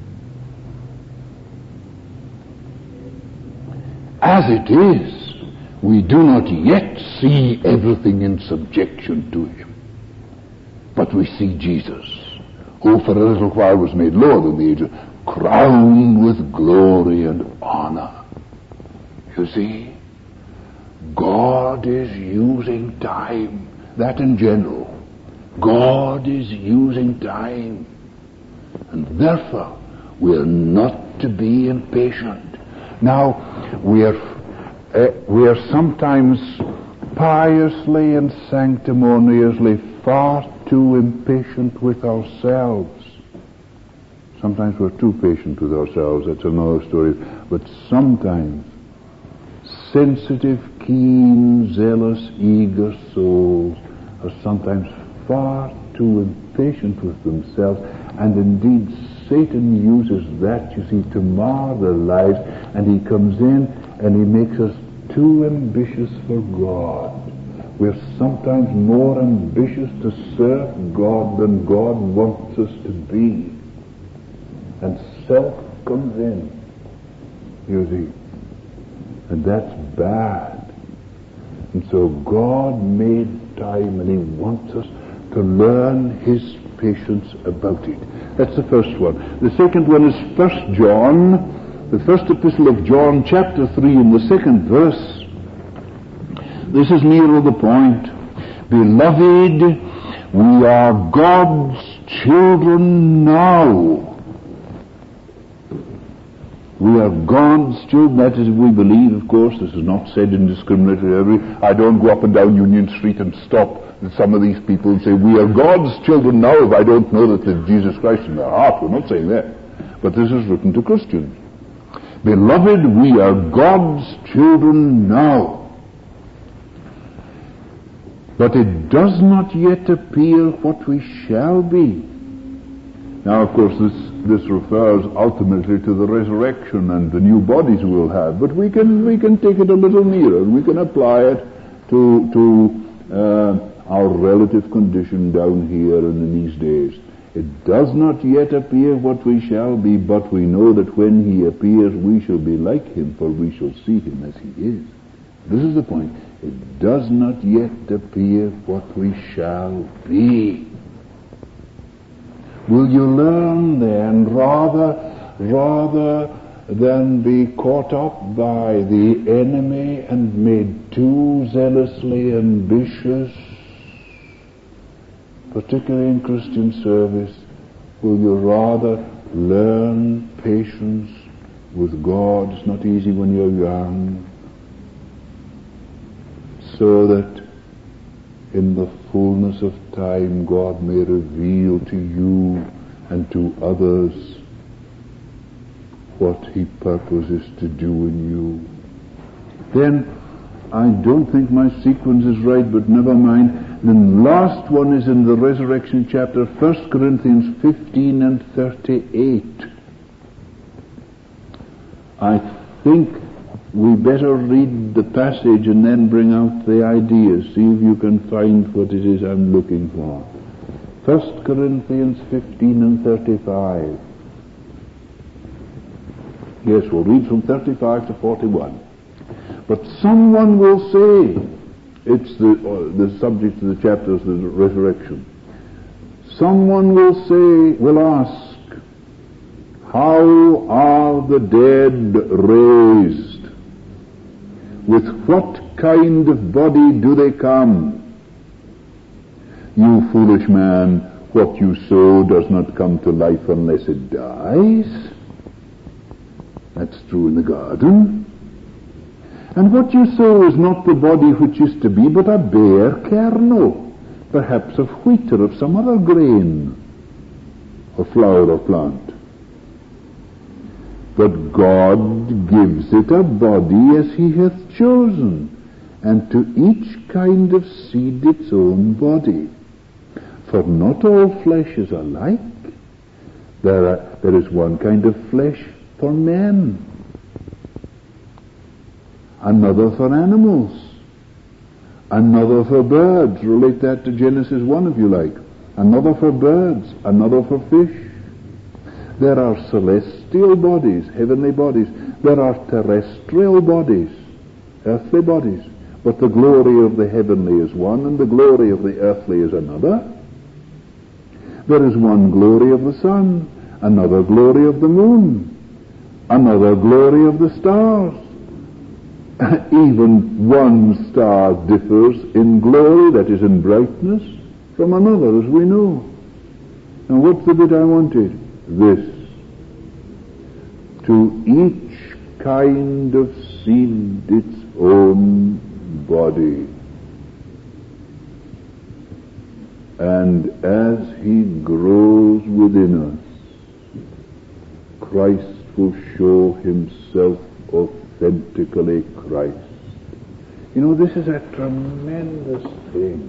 As it is, we do not yet see everything in subjection to him. But we see Jesus, who for a little while was made lower than the angels, crowned with glory and honor. You see, God is using time, that in general. God is using time. And therefore, we are not to be impatient. Now, we are, uh, we are sometimes piously and sanctimoniously far too impatient with ourselves. Sometimes we're too patient with ourselves, that's another story. But sometimes sensitive, keen, zealous, eager souls are sometimes far too impatient with themselves, and indeed Satan uses that, you see, to mar their lives, and he comes in and he makes us too ambitious for God. We're sometimes more ambitious to serve God than God wants us to be. And self comes in, you see. And that's bad. And so God made time, and he wants us to learn his patience about it. That's the first one. The second one is First John, the first epistle of John, chapter three, in the second verse. This is nearer the point. Beloved, we are God's children now. We are God's children, that is, we believe, of course. This is not said indiscriminately. I don't go up and down Union Street and stop some of these people and say, we are God's children now, if I don't know that there's Jesus Christ in their heart. We're not saying that. But this is written to Christians. Beloved, we are God's children now. But it does not yet appear what we shall be. Now, of course, this, this refers ultimately to the resurrection and the new bodies we'll have. But we can, we can take it a little nearer, and we can apply it to, to uh, our relative condition down here and in these days. It does not yet appear what we shall be, but we know that when he appears, we shall be like him, for we shall see him as he is. This is the point. It does not yet appear what we shall be. Will you learn then, rather, rather than be caught up by the enemy and made too zealously ambitious, particularly in Christian service, will you rather learn patience with God? It's not easy when you're young. So that in the fullness of time God may reveal to you and to others what he purposes to do in you. Then, I don't think my sequence is right, but never mind. The last one is in the resurrection chapter, First Corinthians fifteen and thirty-eight. I think we better read the passage and then bring out the ideas. See if you can find what it is I'm looking for. First Corinthians fifteen and thirty-five. Yes, we'll read from thirty-five to forty-one. But someone will say, it's the, uh, the subject of the chapter is the resurrection. Someone will say, will ask, how are the dead raised? With what kind of body do they come? You foolish man, what you sow does not come to life unless it dies. That's true in the garden. And what you sow is not the body which is to be, but a bare kernel, perhaps of wheat or of some other grain, or flower or plant. But God gives it a body as he hath chosen, and to each kind of seed its own body. For not all flesh is alike. There, are, there is one kind of flesh for men, another for animals, another for birds. Relate that to Genesis one if you like. Another for birds, another for fish. There are celestial bodies, heavenly bodies. There are terrestrial bodies, earthly bodies. But the glory of the heavenly is one, and the glory of the earthly is another. There is one glory of the sun, another glory of the moon, another glory of the stars. Even one star differs in glory, that is in brightness, from another, as we know. Now what's the bit I wanted? This. To each kind of seed its own body. And as he grows within us, Christ will show himself authentically Christ. You know, this is a tremendous thing.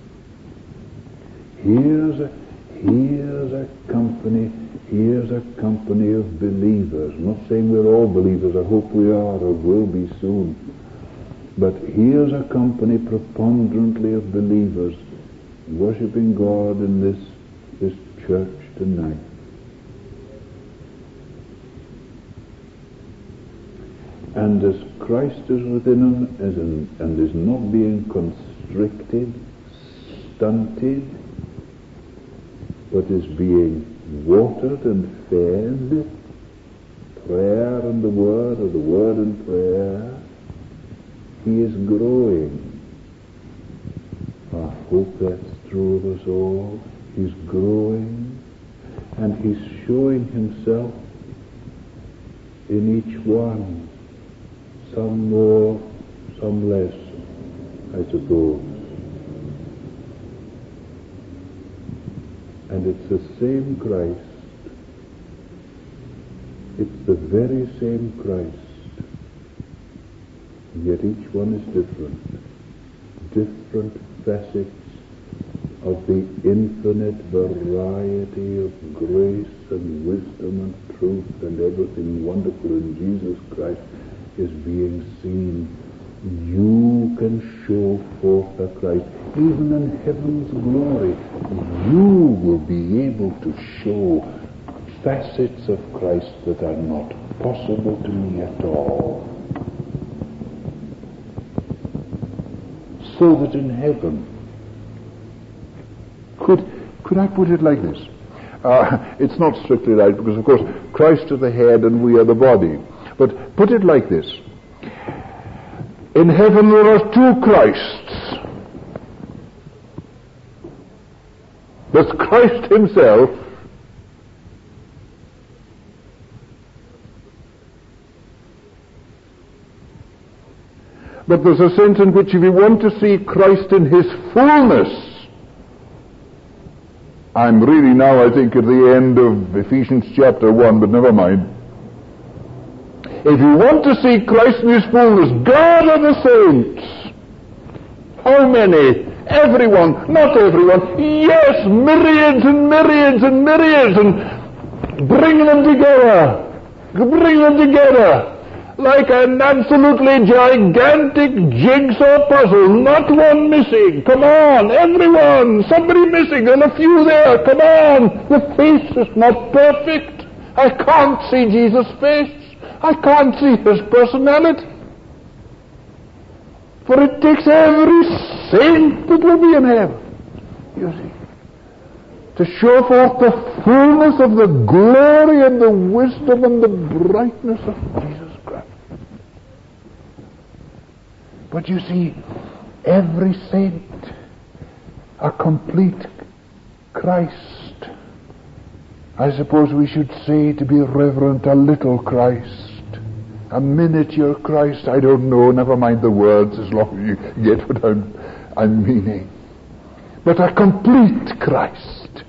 Here's a, here's a company, here's a company of believers. I'm not saying we're all believers, I hope we are or will be soon. But here's a company preponderantly of believers worshipping God in this, this church tonight. And as Christ is within them as in, and is not being constricted, stunted, but is being watered and fed, prayer and the Word, or the Word and prayer, he is growing. I hope that's true of us all. He's growing, and he's showing himself in each one. Some more, some less, I suppose. And it's the same Christ. It's the very same Christ. Yet each one is different. Different facets of the infinite variety of grace and wisdom and truth and everything wonderful in Jesus Christ is being seen. You can show forth the Christ. Even in heaven's glory, you will be able to show facets of Christ that are not possible to me at all. So that in heaven, could could I put it like this? Uh, it's not strictly right, because of course Christ is the head and we are the body. But put it like this. In heaven there are two Christs. There's Christ himself, but there's a sense in which if you want to see Christ in his fullness, I'm really now, I think, at the end of Ephesians chapter one, but never mind. If you want to see Christ in his fullness, God of the saints. How many? Everyone. Not everyone. Yes, myriads and myriads and myriads, and bring them together. Bring them together. Like an absolutely gigantic jigsaw puzzle. Not one missing. Come on, everyone. Somebody missing and a few there. Come on. The face is not perfect. I can't see Jesus' face. I can't see his personality. For it takes every saint that will be in heaven, you see, to show forth the fullness of the glory and the wisdom and the brightness of Jesus Christ. But you see, every saint, a complete Christ. I suppose we should say, to be reverent, a little Christ. A miniature Christ, I don't know, never mind the words, as long as you get what I'm, I'm meaning. But a complete Christ.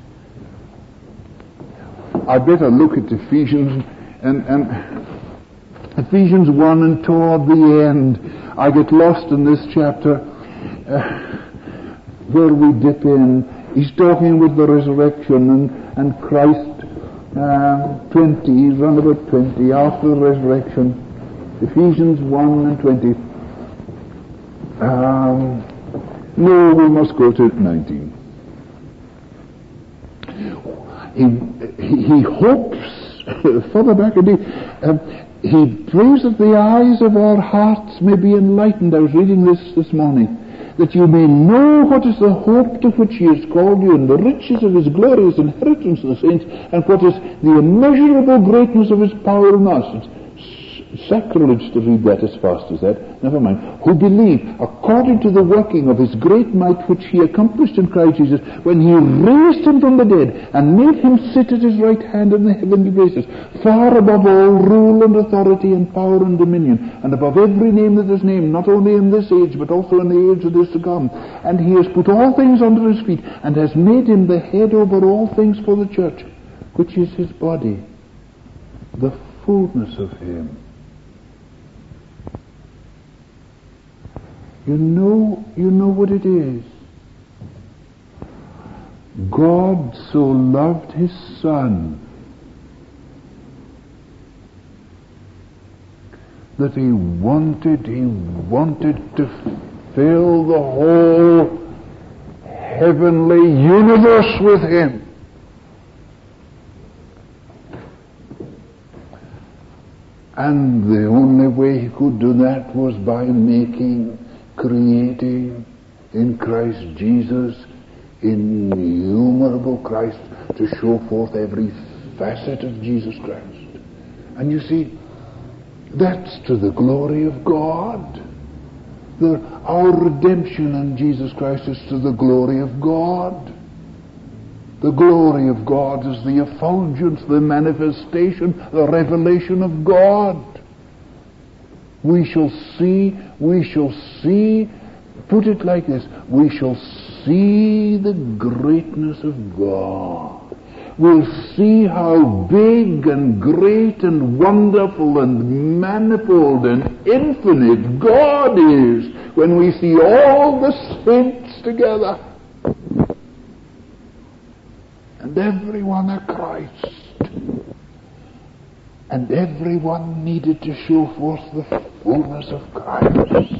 I better look at Ephesians, and, and Ephesians one, and toward the end, I get lost in this chapter, uh, where we dip in. He's talking with the resurrection, and, and Christ, uh, twenty, he's around about twenty, after the resurrection. Ephesians one and twenty. Um, no, we must go to nineteen. He, he, he hopes, further back indeed, um, he prays that the eyes of our hearts may be enlightened. I was reading this this morning. that you may know what is the hope to which he has called you, and the riches of his glorious inheritance of the saints, and what is the immeasurable greatness of his power in us. It's sacrilege to read that as fast as that. Never mind. Who believe according to the working of his great might which he accomplished in Christ Jesus when he raised him from the dead and made him sit at his right hand in the heavenly places, far above all rule and authority and power and dominion, and above every name that is named, not only in this age but also in the age that is to come. And he has put all things under his feet and has made him the head over all things for the church, which is his body, the fullness of him. You know, you know what it is. God so loved his Son that he wanted, he wanted to fill the whole heavenly universe with him. And the only way he could do that was by making, creating in Christ Jesus innumerable Christ to show forth every facet of Jesus Christ. And you see, that's to the glory of God. The, our redemption in Jesus Christ is to the glory of God. The glory of God is the effulgence, the manifestation, the revelation of God. We shall see, we shall see, put it like this, we shall see the greatness of God. We'll see how big and great and wonderful and manifold and infinite God is when we see all the saints together. And everyone a Christ. And everyone needed to show forth the fullness of Christ.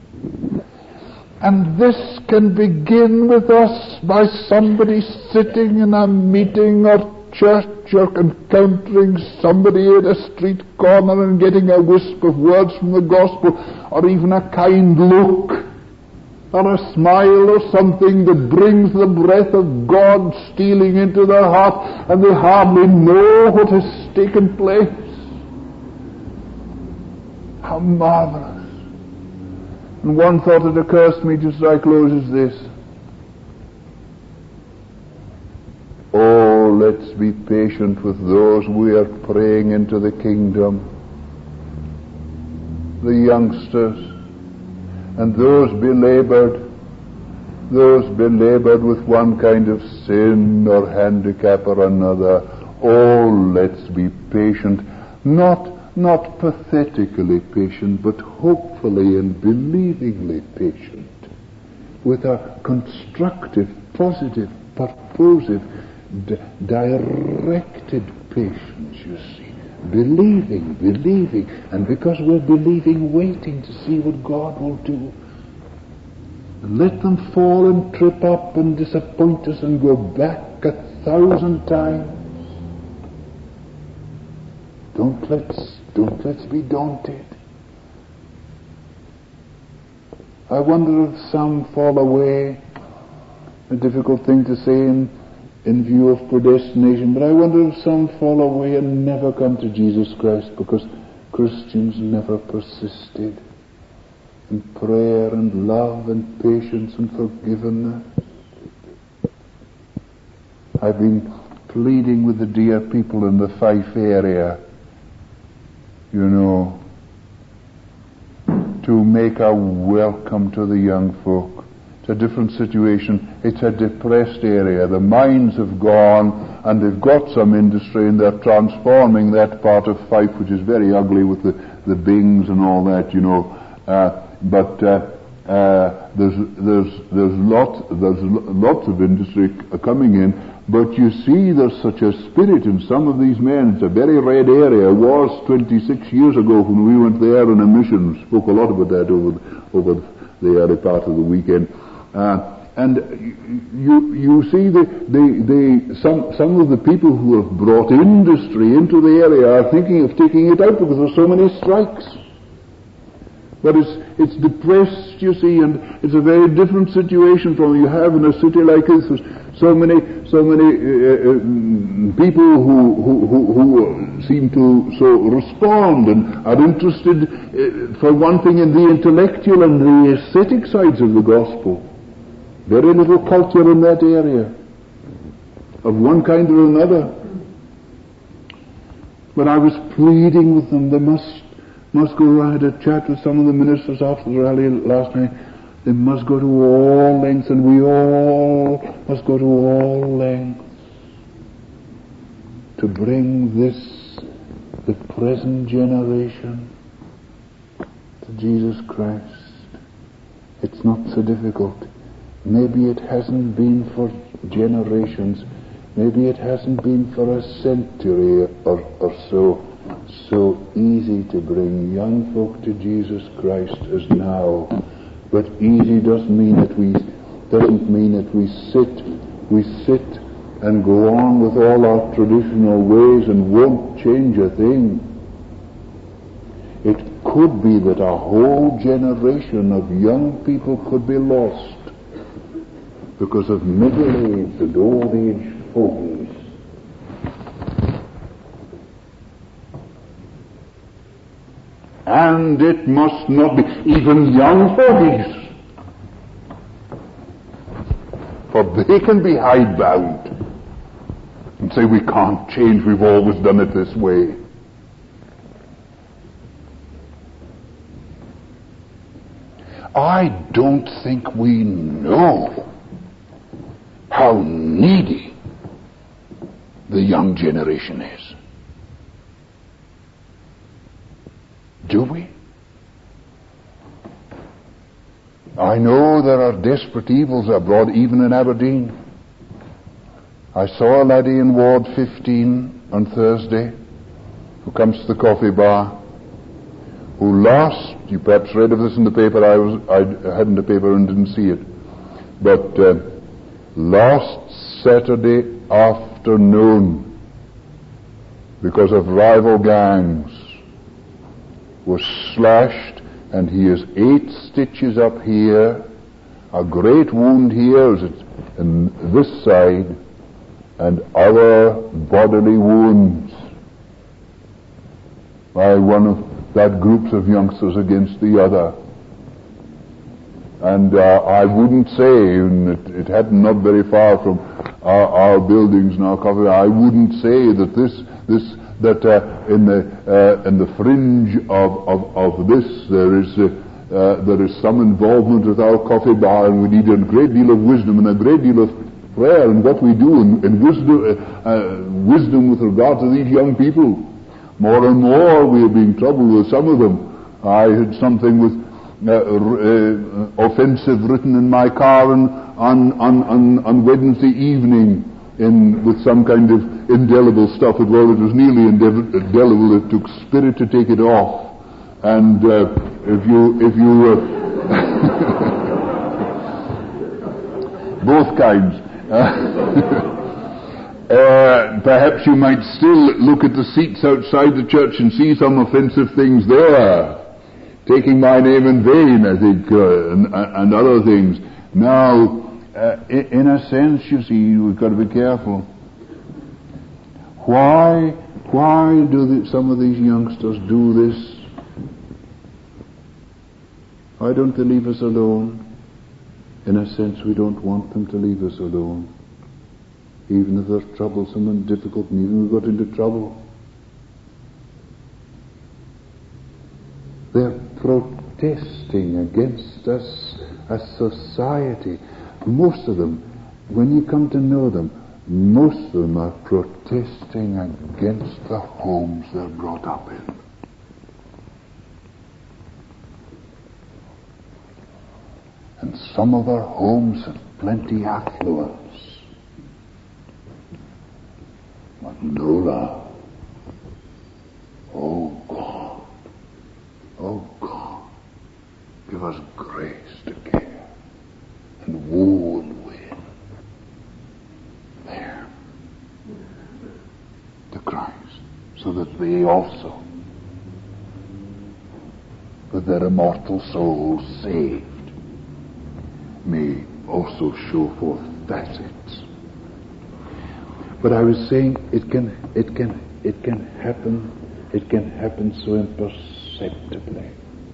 And this can begin with us by somebody sitting in a meeting or church or encountering somebody at a street corner and getting a wisp of words from the gospel, or even a kind look or a smile or something that brings the breath of God stealing into their heart, and they hardly know what has taken place. How marvelous. And one thought that occurs to me just as I close is this. Oh, let's be patient with those we are praying into the kingdom. The youngsters and those belabored, those belabored with one kind of sin or handicap or another. Oh, let's be patient. Not Not pathetically patient, but hopefully and believingly patient, with a constructive, positive, purposive, d- directed patience, you see. Believing, believing, and because we're believing, waiting to see what God will do. Let them fall and trip up and disappoint us and go back a thousand times. Don't let's, don't let's be daunted. I wonder if some fall away. A difficult thing to say in, in view of predestination, but I wonder if some fall away and never come to Jesus Christ because Christians never persisted in prayer and love and patience and forgiveness. I've been pleading with the dear people in the Fife area, you know, to make a welcome to the young folk. It's a different situation. It's a depressed area. The mines have gone, and they've got some industry, and they're transforming that part of Fife, which is very ugly with the, the bings and all that, you know. Uh, but uh, uh, there's there's there's lot there's lots of industry coming in. But you see, there's such a spirit in some of these men. It's a very red area. It was twenty-six years ago when we went there on a mission. Spoke a lot about that over over the early part of the weekend. Uh, and you you see the the, the some some of the people who have brought industry into the area are thinking of taking it out because there's so many strikes. But it's, it's depressed, you see, and it's a very different situation from you have in a city like this. There's so many, so many uh, uh, people who, who, who, who seem to so respond and are interested, uh, for one thing, in the intellectual and the aesthetic sides of the gospel. Very little culture in that area, of one kind or another. But I was pleading with them, they must must go. I had a chat with some of the ministers after the rally last night. They must go to all lengths, and we all must go to all lengths to bring this, the present generation, to Jesus Christ. It's not so difficult. Maybe it hasn't been for generations, maybe it hasn't been for a century or, or so, so easy to bring young folk to Jesus Christ as now. But easy doesn't mean that we doesn't mean that we sit we sit and go on with all our traditional ways and won't change a thing. It could be that a whole generation of young people could be lost because of middle-aged and old-age fogies. And it must not be even young fogies, for they can be hidebound and say, we can't change, we've always done it this way. I don't think we know how needy the young generation is. Do we? I know there are desperate evils abroad, even in Aberdeen. I saw a laddie in Ward fifteen on Thursday who comes to the coffee bar, who last, you perhaps read of this in the paper, I was I hadn't a paper and didn't see it, but uh, last Saturday afternoon, because of rival gangs, was slashed, and he has eight stitches up here, a great wound here is it in this side, and other bodily wounds by one of that groups of youngsters against the other. And uh, I wouldn't say, and it, it hadn't not very far from our, our buildings now covered, I wouldn't say that this this that uh, in the uh, in the fringe of, of, of this there is uh, uh, there is some involvement with our coffee bar, and we need a great deal of wisdom and a great deal of prayer in what we do, and, and wisdom uh, uh, wisdom with regard to these young people. More and more we are being troubled with some of them. I had something with uh, uh, offensive written in my car on on on, on Wednesday evening. In with some kind of indelible stuff. It, well, it was nearly indelible. It took spirit to take it off. And uh, if you, if you, uh, both kinds. uh, perhaps you might still look at the seats outside the church and see some offensive things there, taking my name in vain, I think, uh, and, and other things. Now. Uh, in a sense, you see, we've got to be careful. Why, why do the, some of these youngsters do this? Why don't they leave us alone? In a sense, we don't want them to leave us alone. Even if they're troublesome and difficult, and even if we got into trouble. They're protesting against us as society. Most of them, when you come to know them, most of them are protesting against the homes they're brought up in. And some of our homes have plenty affluence, but no love. Oh God, oh God, give us grace to care. And woe and win there to Christ, so that they also, but with their immortal souls saved, may also show forth facets. But I was saying it can it can it can happen it can happen so imperceptibly.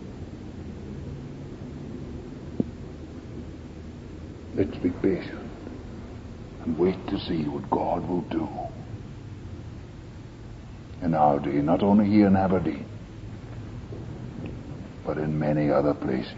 Let's be patient and wait to see what God will do in our day, not only here in Aberdeen, but in many other places.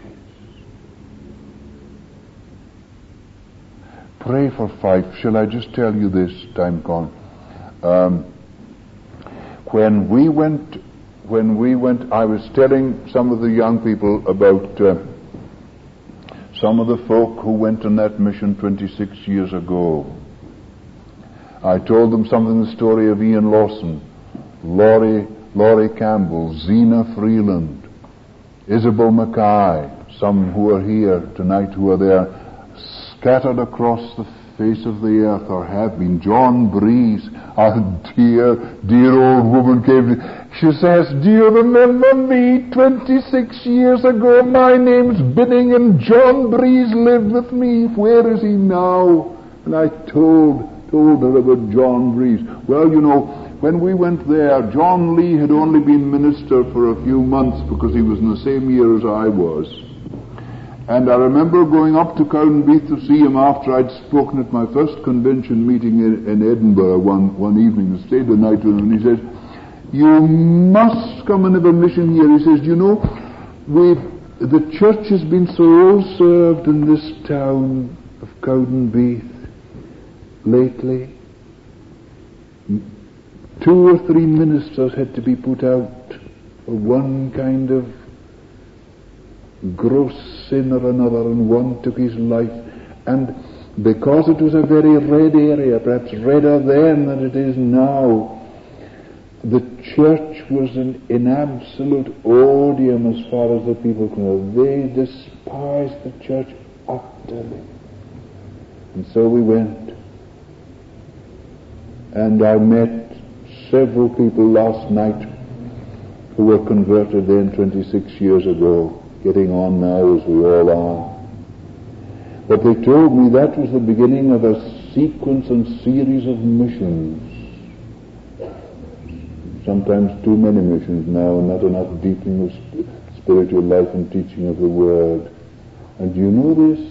Pray for Fife. Shall I just tell you this, time gone? Um, when we went, when we went, I was telling some of the young people about uh, some of the folk who went on that mission twenty-six years ago. I told them something, the story of Ian Lawson, Laurie, Laurie Campbell, Zena Freeland, Isabel Mackay, some who are here tonight who are there, scattered across the face of the earth, or have been. John Breeze, our dear, dear old woman came to, she says, do you remember me twenty-six years ago? My name's Binning and John Breeze lived with me. Where is he now? And I told, told her about John Breeze. Well, you know, when we went there, John Lee had only been minister for a few months because he was in the same year as I was. And I remember going up to Cowdenbeath to see him after I'd spoken at my first convention meeting in, in Edinburgh one, one evening and stayed the night with him. And he says, you must come and have a mission here. He says, you know, we've, the church has been so well served in this town of Cowdenbeath lately. Two or three ministers had to be put out for one kind of gross sin or another, and one took his life. And because it was a very red area, perhaps redder then than it is now, the church was in, in absolute odium as far as the people could know. They despised the church utterly. And so we went. And I met several people last night who were converted then twenty-six years ago, getting on now as we all are. But they told me that was the beginning of a sequence and series of missions. Sometimes too many missions now, and not enough deepening of spiritual life and teaching of the Word. And do you know this?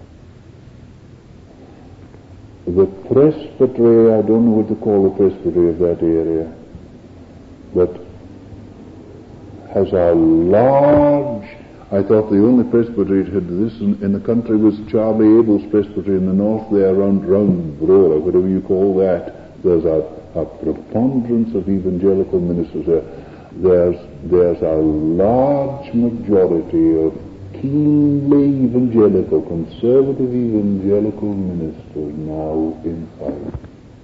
The presbytery, I don't know what to call the presbytery of that area, but has a large, I thought the only presbytery that had this in, in the country was Charlie Abel's presbytery in the north there, around Roundborough, whatever you call that. There's a, a preponderance of evangelical ministers there. There's, there's a large majority of keenly evangelical, conservative evangelical ministers now in Fife.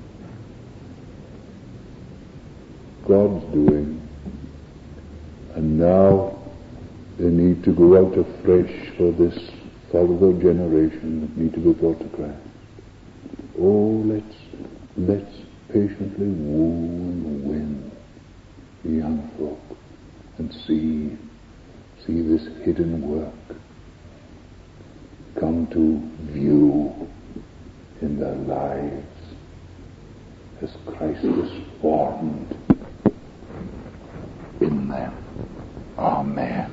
God's doing. And now they need to go out afresh for this further generation that need to be brought to Christ. Oh, let's, let's patiently woo and win the young folk and see, see this hidden work come to view in their lives as Christ is formed in them. Amen.